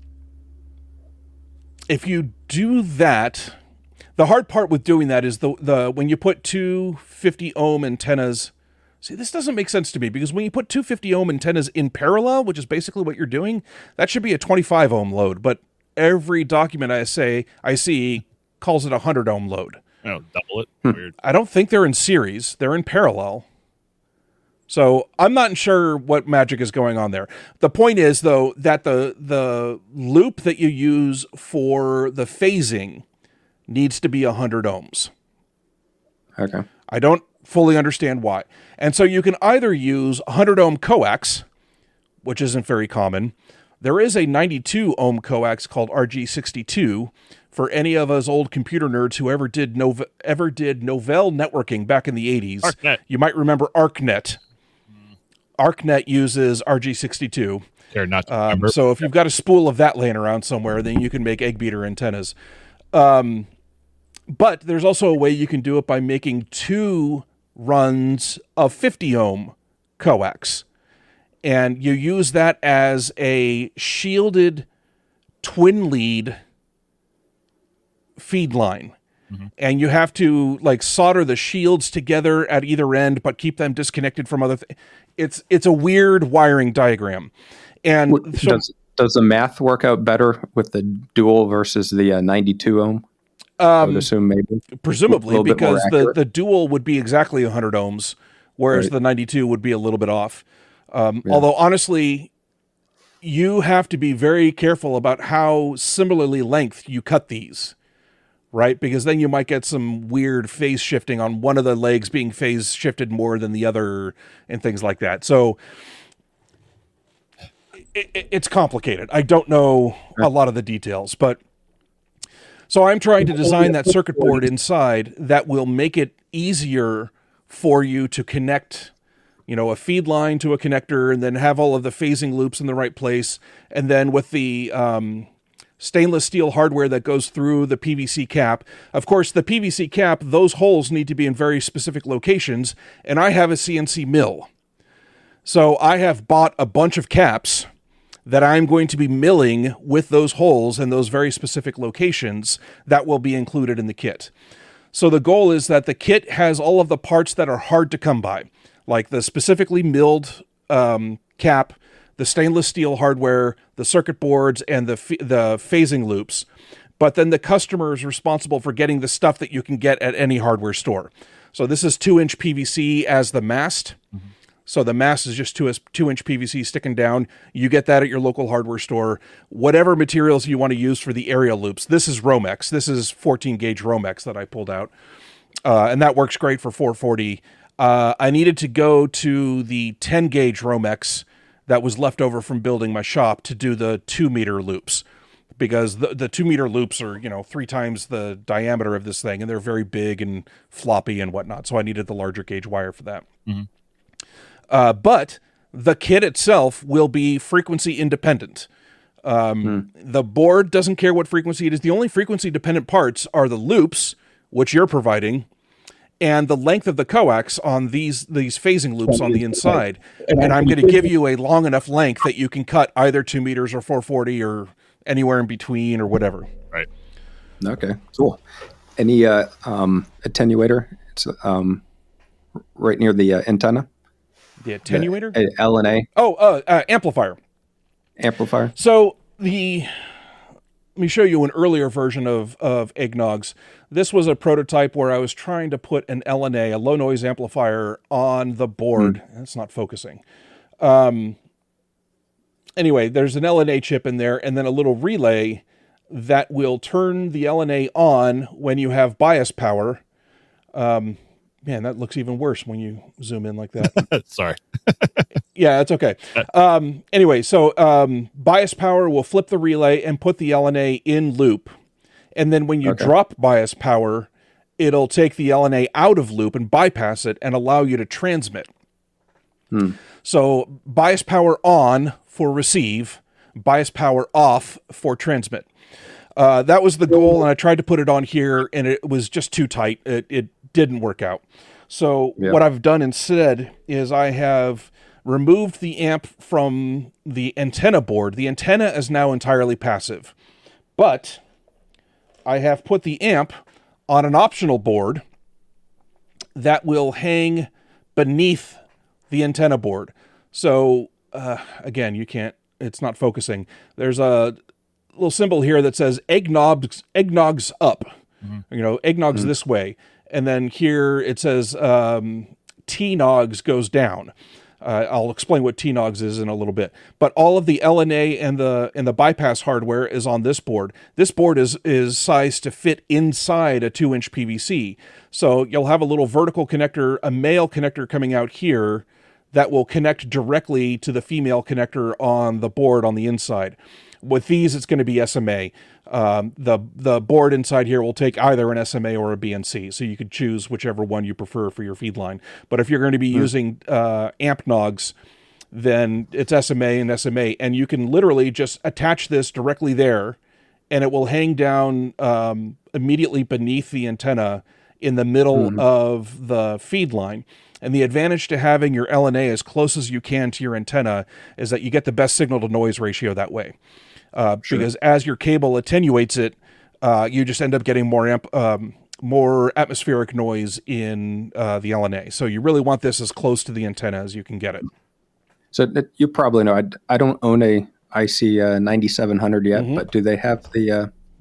if you do that, the hard part with doing that is the the when you put two fifty ohm antennas. See, this doesn't make sense to me, because when you put two fifty ohm antennas in parallel, which is basically what you're doing, that should be a twenty-five ohm load. But every document I say I see calls it a one hundred ohm load. Oh, double it. Weird. I don't think they're in series. They're in parallel. So I'm not sure what magic is going on there. The point is, though, that the the loop that you use for the phasing needs to be one hundred ohms. Okay. I don't fully understand why. And so you can either use one hundred ohm coax, which isn't very common. There is a ninety-two ohm coax called R G sixty-two for any of us old computer nerds who ever did Nov- ever did Novell networking back in the eighties. ArcNet. You might remember ArcNet. ArcNet uses R G sixty-two. Care not to Um, remember. so if you've got a spool of that laying around somewhere, then you can make egg beater antennas. Um, but there's also a way you can do it by making two runs of fifty ohm coax. And you use that as a shielded twin lead feed line. Mm-hmm. And you have to like solder the shields together at either end, but keep them disconnected from other things. It's it's a weird wiring diagram. And so, does does the math work out better with the dual versus the uh, ninety-two ohm? I Um, would assume maybe. presumably, A little bit more because the, accurate. the dual would be exactly one hundred ohms, whereas Right. the ninety-two would be a little bit off. Um, Yeah. Although, honestly, you have to be very careful about how similarly length you cut these, right? Because then you might get some weird phase shifting on one of the legs being phase shifted more than the other and things like that. So it, it, it's complicated. I don't know a lot of the details, but so I'm trying to design that circuit board inside that will make it easier for you to connect, you know, a feed line to a connector and then have all of the phasing loops in the right place. And then with the um, stainless steel hardware that goes through the P V C cap, of course, the P V C cap, those holes need to be in very specific locations. And I have a C N C mill. So I have bought a bunch of caps that I'm going to be milling with those holes in those very specific locations that will be included in the kit. So the goal is that the kit has all of the parts that are hard to come by, like the specifically milled um, cap, the stainless steel hardware, the circuit boards, and the f- the phasing loops. But then the customer is responsible for getting the stuff that you can get at any hardware store. So this is two-inch P V C as the mast. Mm-hmm. So the mast is just two, two-inch P V C sticking down. You get that at your local hardware store. Whatever materials you want to use for the aerial loops. This is Romex. This is fourteen-gauge Romex that I pulled out. Uh, and that works great for four forty. Uh, I needed to go to the ten-gauge Romex that was left over from building my shop to do the two-meter loops. Because the, the two-meter loops are, you know, three times the diameter of this thing. And they're very big and floppy and whatnot. So I needed the larger gauge wire for that. Mm-hmm. Uh, but the kit itself will be frequency independent. Um, hmm. The board doesn't care what frequency it is. The only frequency dependent parts are the loops, which you're providing, and the length of the coax on these, these phasing loops on the inside. And I'm going to give you a long enough length that you can cut either two meters or four forty or anywhere in between or whatever. Right. Okay, cool. Any uh, um, attenuator? It's um, right near the uh, antenna. The attenuator? The L N A. Oh, uh, uh, amplifier. Amplifier. So the, let me show you an earlier version of, of Eggnogs. This was a prototype where I was trying to put an L N A, a low noise amplifier, on the board. Hmm. It's not focusing. Um, anyway, there's an L N A chip in there and then a little relay that will turn the L N A on when you have bias power. Um, Man, that looks even worse when you zoom in like that. Sorry. Yeah, it's okay. Um, anyway, so um, bias power will flip the relay and put the L N A in loop. And then when you okay. drop bias power, it'll take the L N A out of loop and bypass it and allow you to transmit. Hmm. So bias power on for receive, bias power off for transmit. Uh, that was the goal, and I tried to put it on here, and it was just too tight. It, it didn't work out. So yeah. What I've done instead is I have removed the amp from the antenna board. The antenna is now entirely passive, but I have put the amp on an optional board that will hang beneath the antenna board. So uh, again, you can't, it's not focusing. There's a little symbol here that says eggnogs, eggnogs up, mm-hmm. you know, eggnogs mm-hmm. this way. And then here it says um, T-Nogs goes down. Uh, I'll explain what T-Nogs is in a little bit. But all of the L N A and the and the bypass hardware is on this board. This board is is sized to fit inside a two-inch P V C. So you'll have a little vertical connector, a male connector coming out here that will connect directly to the female connector on the board on the inside. With these, it's going to be S M A. Um, the the board inside here will take either an S M A or a B N C, so you could choose whichever one you prefer for your feed line. But if you're going to be mm. using uh, amp nogs, then it's S M A and S M A, and you can literally just attach this directly there, and it will hang down um, immediately beneath the antenna in the middle mm. of the feed line. And the advantage to having your L N A as close as you can to your antenna is that you get the best signal to noise ratio that way. Uh, sure. Because as your cable attenuates it, uh, you just end up getting more amp, um, more atmospheric noise in uh, the L N A. So you really want this as close to the antenna as you can get it. So you probably know, I, I don't own a I C uh, ninety-seven hundred yet, mm-hmm. but do they have the uh,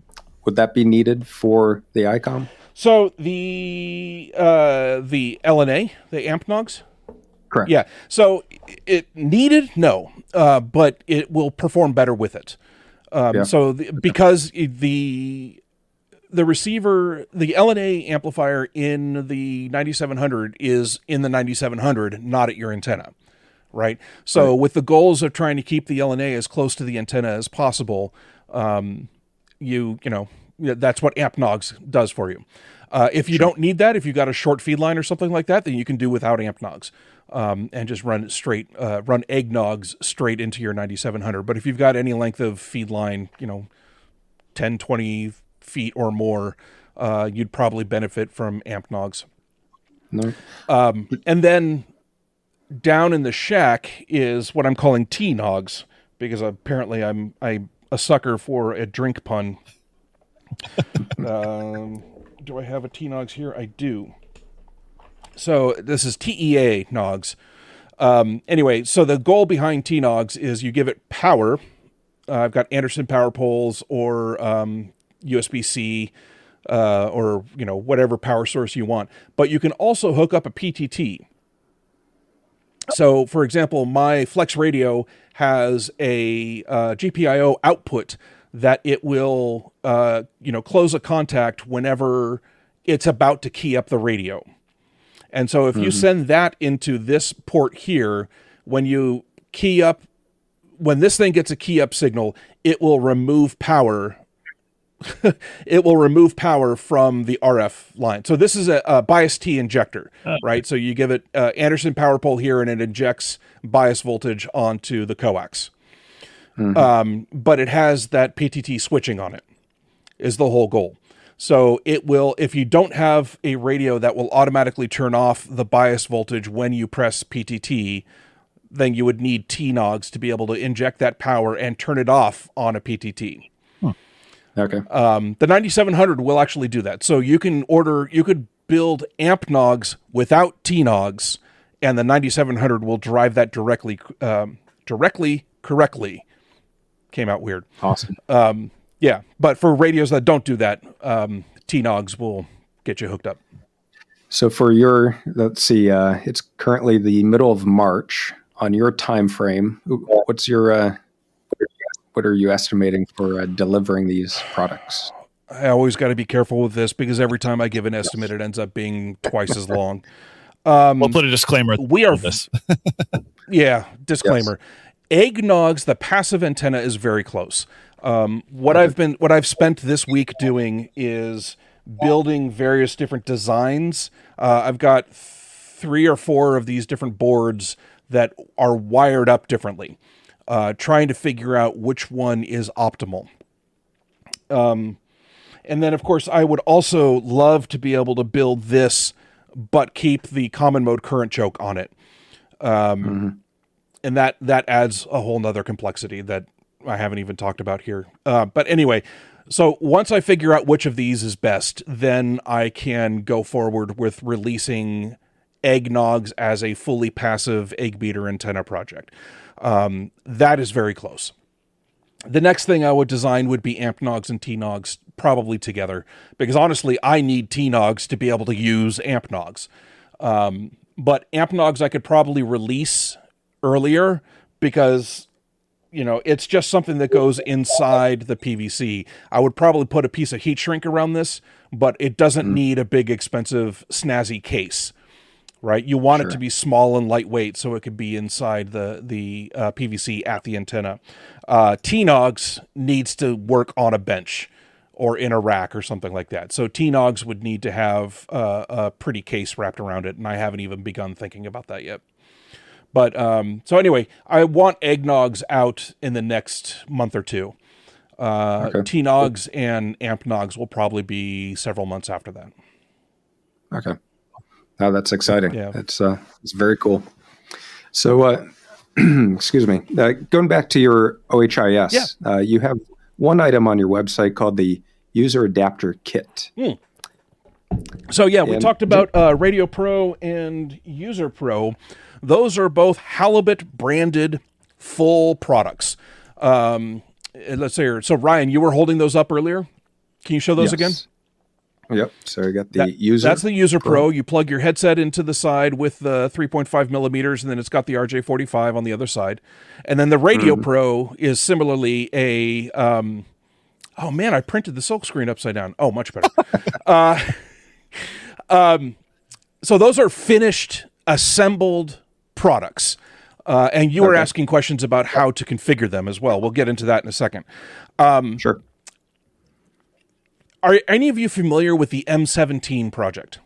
would that be needed for the ICOM? So the uh, the L N A, the Ampnogs? Correct. Yeah. So it needed? No. Uh, but it will perform better with it. Um, Yeah. So the, because the the receiver, the L N A amplifier in the ninety-seven hundred is in the ninety-seven hundred, not at your antenna, right? So Right. with the goals of trying to keep the L N A as close to the antenna as possible, um, you you know that's what Ampnogs does for you. Uh, if you don't need that, if you've got a short feed line or something like that, then you can do without Ampnogs. Um, and just run it straight, uh, run eggnogs straight into your ninety-seven hundred. But if you've got any length of feed line, you know, ten, twenty feet or more, uh, you'd probably benefit from Ampnogs. No. Um, and then down in the shack is what I'm calling T-Nogs, because apparently I'm I'm a sucker for a drink pun. um, do I have a T-Nogs here? I do. So this is T E A Nogs. Um, anyway, so the goal behind T-Nogs is you give it power. Uh, I've got Anderson power poles or um, U S B C uh, or you know whatever power source you want. But you can also hook up a P T T. So, for example, my Flex Radio has a uh, G P I O output that it will uh, you know close a contact whenever it's about to key up the radio. And so if you send that into this port here, when you key up, when this thing gets a key up signal, it will remove power. It will remove power from the R F line. So this is a, a bias T injector, oh. right? So you give it uh, Anderson power pole here and it injects bias voltage onto the coax. Mm-hmm. Um, but it has that P T T switching on it is the whole goal. So it will, if you don't have a radio that will automatically turn off the bias voltage when you press P T T, then you would need T-Nogs to be able to inject that power and turn it off on a P T T. Hmm. Okay. Um, the ninety-seven hundred will actually do that. So you can order, you could build Ampnogs without T-Nogs, and the ninety-seven hundred will drive that directly, um, directly, correctly. Came out weird. Awesome. Um, Yeah, but for radios that don't do that, um, T-Nogs will get you hooked up. So for your, let's see, uh, it's currently the middle of March. On your time frame, what's your, uh, what are you estimating for uh, delivering these products? I always got to be careful with this because every time I give an estimate, it ends up being twice as long. Um, we'll put a disclaimer. We are this. Yeah, disclaimer. Yes. Eggnogs, the passive antenna is very close. Um, what I've been, what I've spent this week doing is building various different designs. Uh, I've got three or four of these different boards that are wired up differently, uh, trying to figure out which one is optimal. Um, and then of course I would also love to be able to build this, but keep the common mode current choke on it. Um, mm-hmm. And that, that adds a whole nother complexity that I haven't even talked about here. Uh, but anyway, so once I figure out which of these is best, then I can go forward with releasing Eggnogs as a fully passive egg beater antenna project. Um, that is very close. The next thing I would design would be Ampnogs and T-Nogs probably together, because honestly, I need T-Nogs to be able to use Ampnogs. Um, but Ampnogs I could probably release earlier because you know, it's just something that goes inside the P V C. I would probably put a piece of heat shrink around this, but it doesn't mm. need a big, expensive, snazzy case, right? You want sure. it to be small and lightweight so it could be inside the, the uh, P V C at the antenna. Uh, T-Nogs needs to work on a bench or in a rack or something like that. So T-Nogs would need to have uh, a pretty case wrapped around it, and I haven't even begun thinking about that yet. But, um, so anyway, I want Eggnogs out in the next month or two. Uh, okay. T-Nogs and Ampnogs will probably be several months after that. Okay. Now that's exciting. Yeah. It's, uh, it's very cool. So, uh, excuse me, uh, going back to your O H I S, yeah. uh, you have one item on your website called the User Adapter Kit. Hmm. So, yeah, we and, talked about uh, Radio Pro and User Pro. Those are both Halibut branded full products. Um, let's say, so Ryan, you were holding those up earlier. Can you show those Yes. again? Yep. So I got the That- user. That's the User Pro. You plug your headset into the side with the three point five millimeters, and then it's got the R J forty-five on the other side. And then the Radio Mhm. Pro is similarly a. Um, oh man, I printed the silk screen upside down. Oh, much better. uh, um, so those are finished, assembled products. Uh, and you were Okay. asking questions about how to configure them as well. We'll get into that in a second. Um, Sure. Are any of you familiar with the M seventeen project?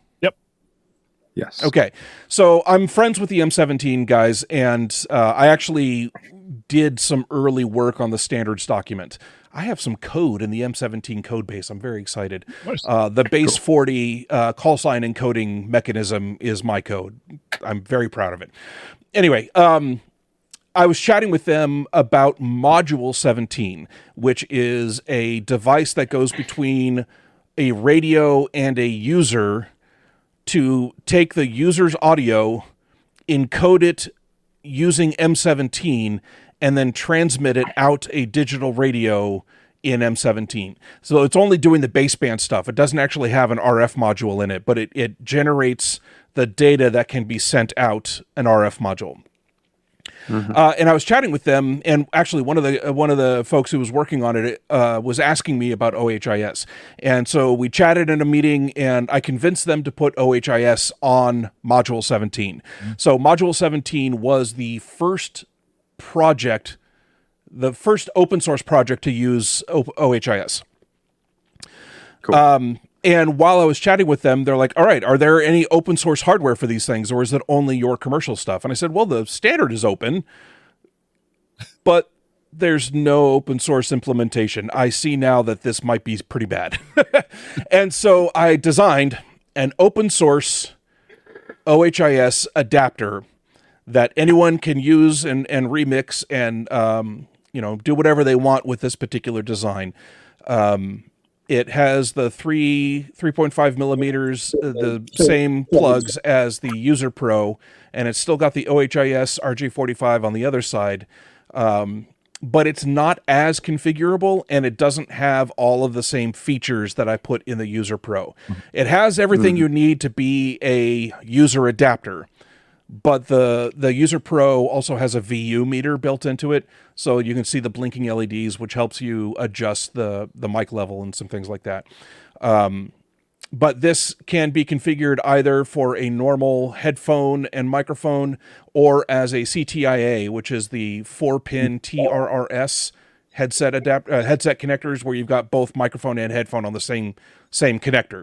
Yes. Okay, so I'm friends with the M seventeen guys, and uh, I actually did some early work on the standards document. I have some code in the M seventeen code base. I'm very excited. Nice. Uh, the base forty uh, call sign encoding mechanism is my code. I'm very proud of it. Anyway, um, I was chatting with them about Module seventeen, which is a device that goes between a radio and a user to take the user's audio, encode it using M seventeen, and then transmit it out a digital radio in M seventeen. So it's only doing the baseband stuff. It doesn't actually have an R F module in it, but it, it generates the data that can be sent out an R F module. Uh, and I was chatting with them, and actually one of the uh, one of the folks who was working on it uh, was asking me about O H I S. And so we chatted in a meeting, and I convinced them to put O H I S on Module seventeen. So Module seventeen was the first project, the first open source project to use o- OHIS. Cool. Um, and while I was chatting with them, they're like, all right, are there any open source hardware for these things, or is it only your commercial stuff? And I said, well, the standard is open, but there's no open source implementation. I see now that this might be pretty bad. And so I designed an open source O H I S adapter that anyone can use and, and remix and, um, you know, do whatever they want with this particular design. Um, It has the three three point five millimeters, uh, the same plugs as the User Pro, and it's still got the O H I S R J forty-five on the other side. Um, but it's not as configurable, and it doesn't have all of the same features that I put in the User Pro. It has everything you need to be a user adapter, but the the User Pro also has a V U meter built into it, so you can see the blinking L E Ds, which helps you adjust the the mic level and some things like that. Um, but this can be configured either for a normal headphone and microphone, or as a C T I A, which is the four-pin T R R S headset adapt uh, headset connectors, where you've got both microphone and headphone on the same same connector.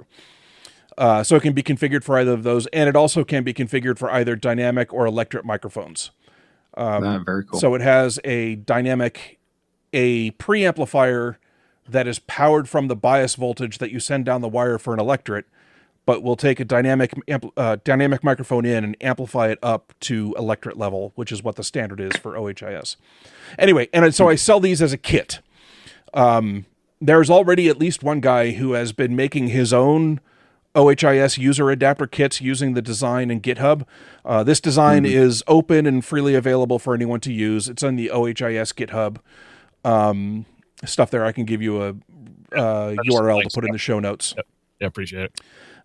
Uh, so it can be configured for either of those, and it also can be configured for either dynamic or electric microphones. Um, Ah, very cool. So it has a dynamic, a preamplifier that is powered from the bias voltage that you send down the wire for an electret, but will take a dynamic ampl- uh, dynamic microphone in and amplify it up to electret level, which is what the standard is for O H I S. Anyway, and so I sell these as a kit. Um, there's already at least one guy who has been making his own O H I S user adapter kits using the design in GitHub. Uh, this design mm-hmm. is open and freely available for anyone to use. It's on the O H I S GitHub um, stuff there. I can give you a uh, U R L to put in the show notes. Yep. Yeah, appreciate it.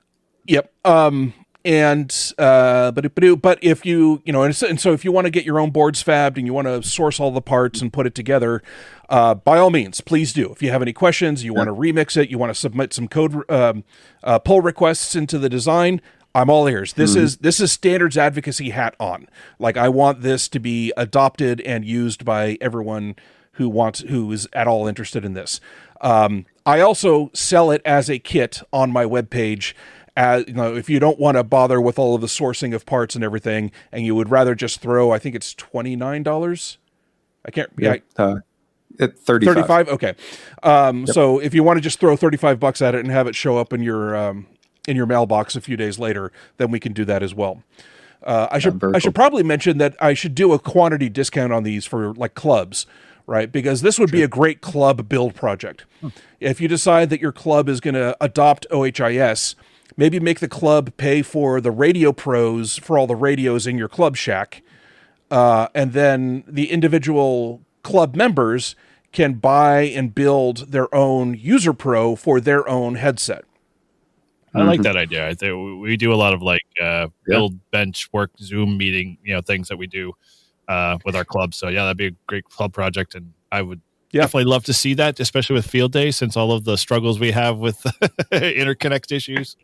Yep. Um, and uh, but but if you you know and so, and so if you want to get your own boards fabbed and you want to source all the parts and put it together, uh, by all means, please do. If you have any questions, you want to remix it, you want to submit some code um, uh, pull requests into the design, I'm all ears. This mm-hmm. is this is standards advocacy hat on. Like, I want this to be adopted and used by everyone who wants who is at all interested in this. Um, I also sell it as a kit on my webpage. As you know, if you don't want to bother with all of the sourcing of parts and everything, and you would rather just throw, I think it's twenty-nine dollars. I can't. Yeah, yeah uh, at thirty-five. thirty-five. Okay. Um, yep. So if you want to just throw thirty-five bucks at it and have it show up in your um, in your mailbox a few days later, then we can do that as well. Uh, I should I should probably mention that I should do a quantity discount on these for like clubs, right? Because this would sure. be a great club build project. Hmm. If you decide that your club is going to adopt O H I S, maybe make the club pay for the radio pros for all the radios in your club shack. Uh, and then the individual club members can buy and build their own User Pro for their own headset. I mm-hmm. like that idea. I think we do a lot of like uh, build, yeah. bench, work, Zoom meeting, you know, things that we do uh, with our club. So yeah, that'd be a great club project, and I would yeah. definitely love to see that, especially with Field Day, since all of the struggles we have with interconnect issues.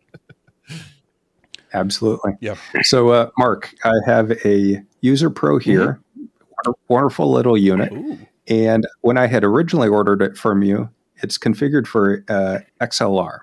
Absolutely. Yeah. So, uh, Mark, I have a User Pro here, mm-hmm. wonderful little unit. Ooh. And when I had originally ordered it from you, it's configured for uh, X L R.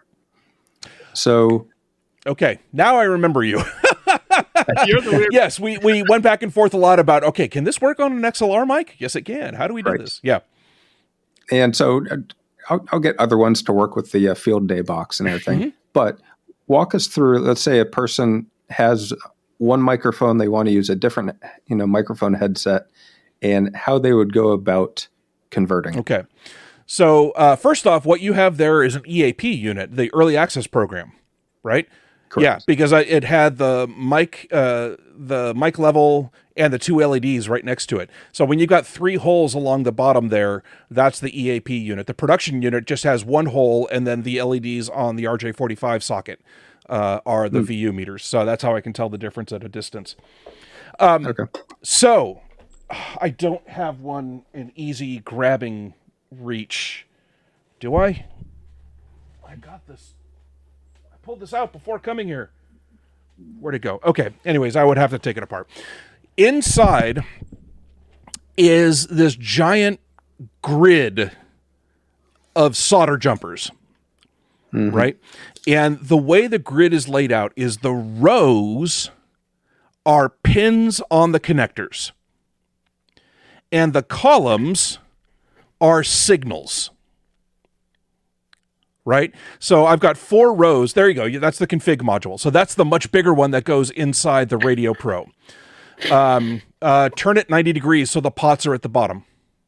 So, okay, now I remember you. You're the weird. Yes, we, we went back and forth a lot about, okay, can this work on an X L R mic? Yes, it can. How do we do right. this? Yeah. And so uh, I'll, I'll get other ones to work with the uh, Field Day box and everything. Mm-hmm. But walk us through, let's say a person has one microphone, they want to use a different, you know, microphone headset, and how they would go about converting. Okay. So uh, first off, what you have there is an E A P unit, the early access program, right? Correct. Yeah, because I, it had the mic, uh, the mic level and the two L E Ds right next to it. So when you got three holes along the bottom there, that's the E A P unit. The production unit just has one hole, and then the L E Ds on the R J forty-five socket uh, are the mm. V U meters. So that's how I can tell the difference at a distance. Um, okay. So I don't have one in easy grabbing reach. Do I? I got this. I pulled this out before coming here. Where'd it go? Okay. Anyways, I would have to take it apart. Inside is this giant grid of solder jumpers, mm-hmm. right? And the way the grid is laid out is the rows are pins on the connectors, and the columns are signals, right? So I've got four rows. There you go. That's the config module. So that's the much bigger one that goes inside the Radio Pro. Um, uh, turn it ninety degrees so the pots are at the bottom.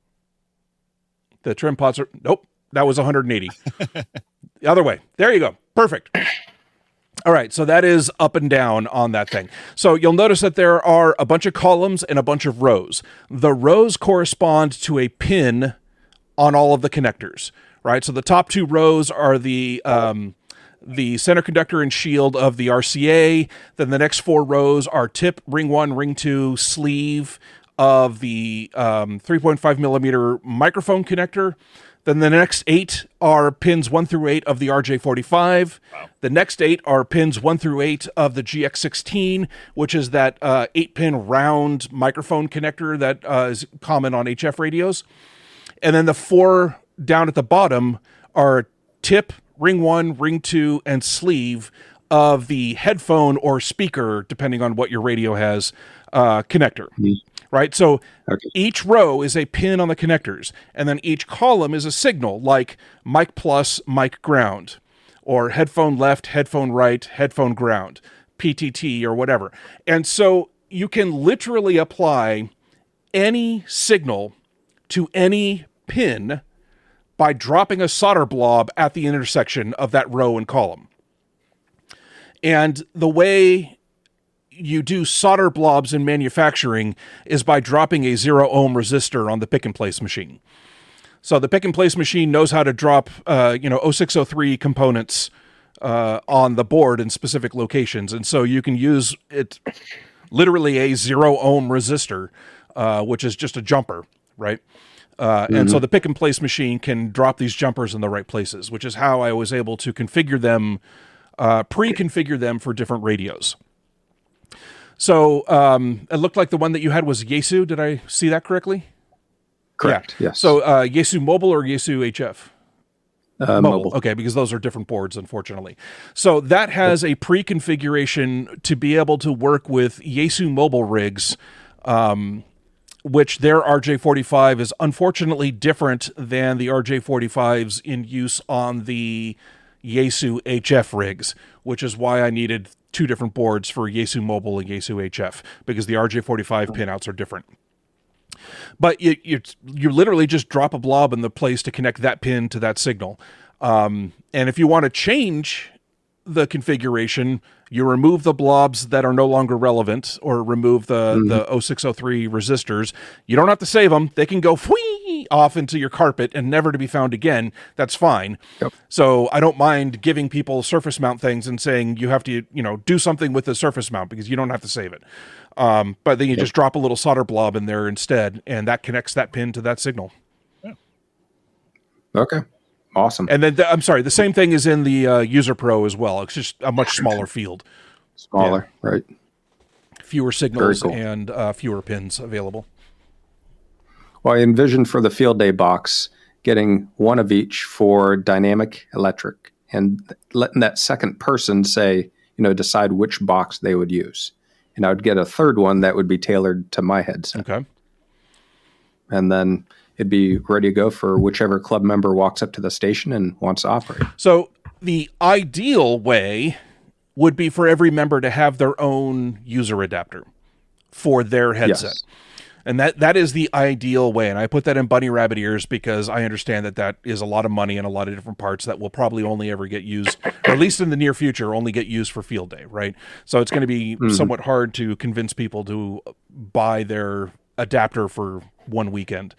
The trim pots are, nope, that was one hundred eighty. The other way. There you go. Perfect. All right, so that is up and down on that thing. So you'll notice that there are a bunch of columns and a bunch of rows. The rows correspond to a pin on all of the connectors, right? So the top two rows are the um, the center conductor and shield of the R C A. Then the next four rows are tip, ring one, ring two, sleeve of the um, three point five millimeter microphone connector. Then the next eight are pins one through eight of the R J forty-five. Wow. The next eight are pins one through eight of the G X sixteen, which is that uh, eight-pin round microphone connector that uh, is common on H F radios. And then the four down at the bottom are tip, ring one, ring two, and sleeve of the headphone or speaker, depending on what your radio has, uh, connector. Mm-hmm. Right? So okay. Each row is a pin on the connectors, and then each column is a signal, like mic plus, mic ground, or headphone left, headphone right, headphone ground, P T T, or whatever. And so you can literally apply any signal to any pin by dropping a solder blob at the intersection of that row and column. And the way you do solder blobs in manufacturing is by dropping a zero ohm resistor on the pick and place machine. So the pick and place machine knows how to drop, uh, you know, oh six oh three components uh, on the board in specific locations. And so you can use it literally a zero ohm resistor, uh, which is just a jumper, right? Uh, mm-hmm. And so the pick and place machine can drop these jumpers in the right places, which is how I was able to configure them, uh, pre-configure them for different radios. So um, it looked like the one that you had was Yaesu. Did I see that correctly? Correct. Yeah. Yes. So uh, Yaesu Mobile or Yaesu H F? Uh, mobile. mobile. Okay, because those are different boards, unfortunately. So that has a pre-configuration to be able to work with Yaesu Mobile rigs, um, which their R J forty-five is unfortunately different than the R J forty-fives in use on the Yaesu H F rigs, which is why I needed two different boards for Yaesu Mobile and Yaesu H F, because the R J forty-five pinouts are different. But you, you you literally just drop a blob in the place to connect that pin to that signal. Um, and if you want to change the configuration, you remove the blobs that are no longer relevant, or remove the, mm-hmm. the oh six oh three resistors. You don't have to save them. They can go whee off into your carpet and never to be found again, that's fine. Yep. So I don't mind giving people surface mount things and saying you have to, you know, do something with the surface mount because you don't have to save it. Um, but then you yep. just drop a little solder blob in there instead, and that connects that pin to that signal. Yeah. Okay. Awesome. And then, the, I'm sorry, the same thing is in the uh, User Pro as well. It's just a much smaller field. Smaller, yeah. Right. Fewer signals cool. and uh, fewer pins available. Well, I envisioned for the field day box getting one of each for dynamic electric and letting that second person say, you know, decide which box they would use. And I would get a third one that would be tailored to my headset. Okay. And then it'd be ready to go for whichever club member walks up to the station and wants to operate. So the ideal way would be for every member to have their own user adapter for their headset. Yes. And that, that is the ideal way. And I put that in bunny rabbit ears because I understand that that is a lot of money and a lot of different parts that will probably only ever get used, or at least in the near future, only get used for field day, right? So it's going to be mm-hmm. somewhat hard to convince people to buy their adapter for one weekend.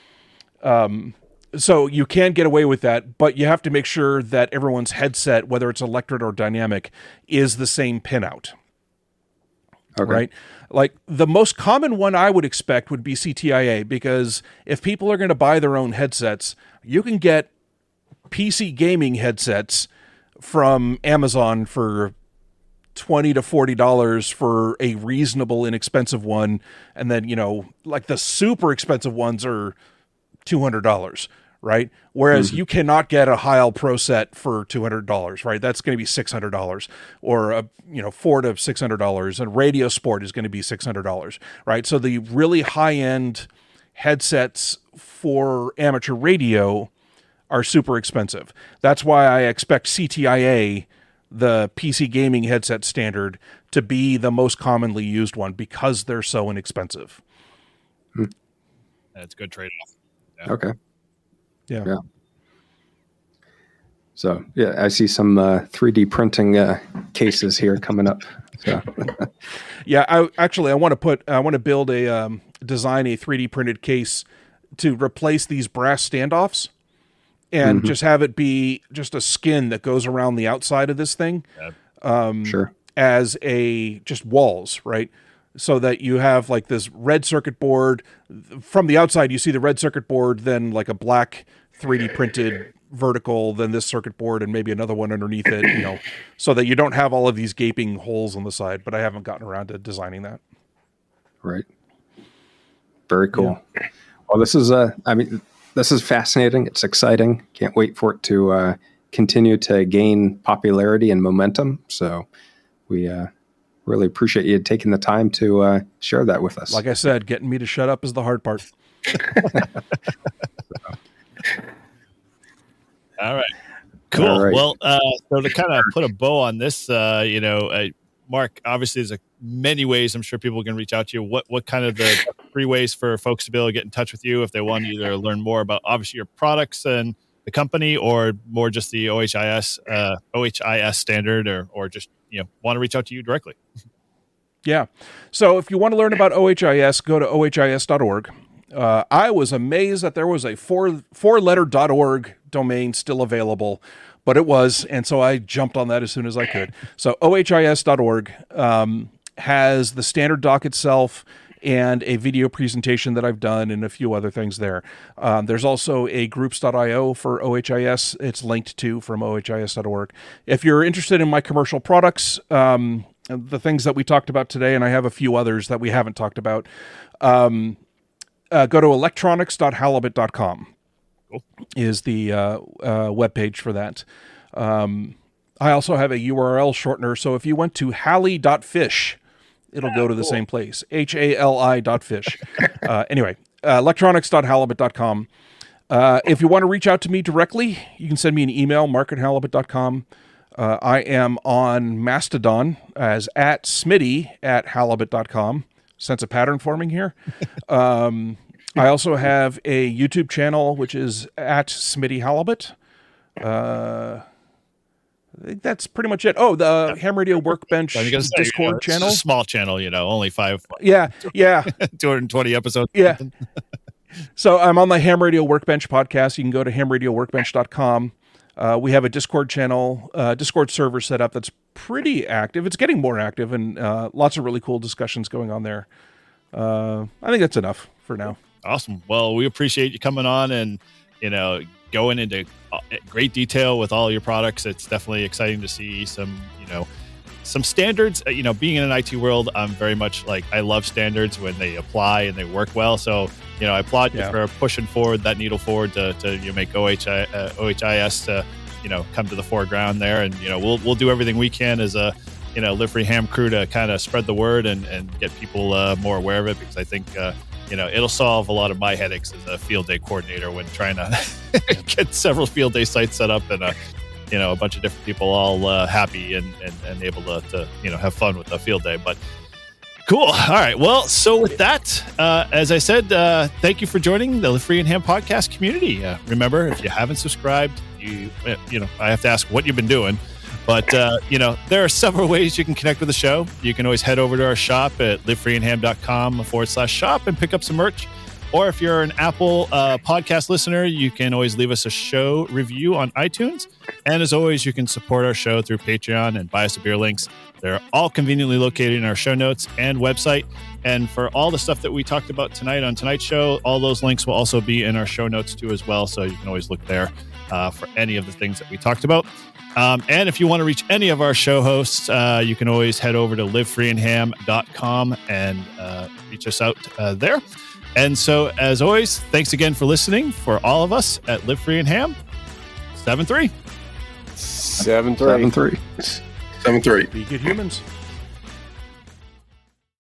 Um, so you can get away with that, but you have to make sure that everyone's headset, whether it's electric or dynamic, is the same pinout. Okay. Right? Like the most common one I would expect would be C T I A, because if people are going to buy their own headsets, you can get P C gaming headsets from Amazon for twenty to forty dollars for a reasonable, inexpensive one. And then, you know, like the super expensive ones are two hundred dollars, right? Whereas mm-hmm. you cannot get a Heil Pro set for two hundred dollars, right? That's going to be six hundred dollars, or a, you know, four to six hundred dollars, and Radio Sport is going to be six hundred dollars, right? So the really high-end headsets for amateur radio are super expensive. That's why I expect C T I A, the P C gaming headset standard, to be the most commonly used one because they're so inexpensive. Hmm. That's a good trade-off. Yeah. Okay. Yeah. Yeah. So yeah, I see some uh, three D printing uh, cases here coming up. So. yeah, I actually I want to put I want to build a um, design a three D printed case to replace these brass standoffs, and mm-hmm. just have it be just a skin that goes around the outside of this thing. Um, sure. As a just walls, right? So that you have like this red circuit board. From the outside, you see the red circuit board, then like a black three D printed vertical, then this circuit board, and maybe another one underneath it, you know, so that you don't have all of these gaping holes on the side. But I haven't gotten around to designing that. Right. Very cool. Yeah. Well, this is, uh, I mean, this is fascinating. It's exciting. Can't wait for it to uh, continue to gain popularity and momentum. So we, uh, really appreciate you taking the time to uh, share that with us. Like I said, getting me to shut up is the hard part. All right. Cool. All right. Well, uh, so to kind of put a bow on this, uh, you know, uh, Mark, obviously there's a, many ways I'm sure people can reach out to you. What what kind of the three ways for folks to be able to get in touch with you if they want to either learn more about obviously your products and the company, or more just the O H I S uh, O H I S standard, or or just, you know, want to reach out to you directly? Yeah. So if you want to learn about O H I S, go to O H I S dot org. Uh, I was amazed that there was a four four letter .org domain still available, but it was, and so I jumped on that as soon as I could. So O H I S dot org um, has the standard dock itself and a video presentation that I've done and a few other things there. Um, there's also a groups dot io for O H I S. It's linked to from O H I S dot org. If you're interested in my commercial products, um, the things that we talked about today, and I have a few others that we haven't talked about, um, uh, go to electronics dot halibut dot com. Cool. Is the uh, uh, webpage for that. Um, I also have a U R L shortener, so if you went to hali dot fish, it'll go to the cool. same place, H A L I dot fish. uh, anyway, uh, electronics dot halibut dot com. Uh, if you want to reach out to me directly, you can send me an email, mark at halibut dot com. Uh, I am on Mastodon as at smitty at halibut dot com. Sense of pattern forming here. Um, I also have a YouTube channel, which is at Smitty Halibut. Uh, I think that's pretty much it. Oh, the Ham Radio Workbench say, Discord uh, channel. It's a small channel, you know, only five. Yeah, yeah. two hundred twenty episodes. Yeah. So I'm on the Ham Radio Workbench podcast. You can go to ham radio workbench dot com. Uh, we have a Discord channel, uh, Discord server set up that's pretty active. It's getting more active, and uh, lots of really cool discussions going on there. Uh, I think that's enough for now. Awesome. Well, we appreciate you coming on and, you know, going into great detail with all your products. It's definitely exciting to see some, you know, some standards. You know, being in an I T world, I'm very much like, I love standards when they apply and they work well. So, you know, I applaud Yeah. you for pushing forward that needle forward to, to you know, make O H I, uh, O H I S to, you know, come to the foreground there. And, you know, we'll, we'll do everything we can as a, you know, Live Free Ham crew to kind of spread the word and, and get people uh, more aware of it, because I think, uh, you know, it'll solve a lot of my headaches as a field day coordinator when trying to get several field day sites set up and, uh, you know, a bunch of different people all uh, happy and, and, and able to, to, you know, have fun with the field day. But cool. All right. Well, so with that, uh, as I said, uh, thank you for joining the Live Free and Ham podcast community. Uh, remember, if you haven't subscribed, you, you know, I have to ask what you've been doing. But, uh, you know, there are several ways you can connect with the show. You can always head over to our shop at livefreeandham.com forward slash shop and pick up some merch. Or if you're an Apple uh, podcast listener, you can always leave us a show review on iTunes. And as always, you can support our show through Patreon and buy us a beer links. They're all conveniently located in our show notes and website. And for all the stuff that we talked about tonight on tonight's show, all those links will also be in our show notes too as well. So you can always look there uh, for any of the things that we talked about. Um, and if you want to reach any of our show hosts, uh, you can always head over to live free and ham dot com and uh, reach us out uh, there. And so, as always, thanks again for listening. For all of us at Live Free and Ham, seven three. Seven three. Seven three. Seven three. Be good humans.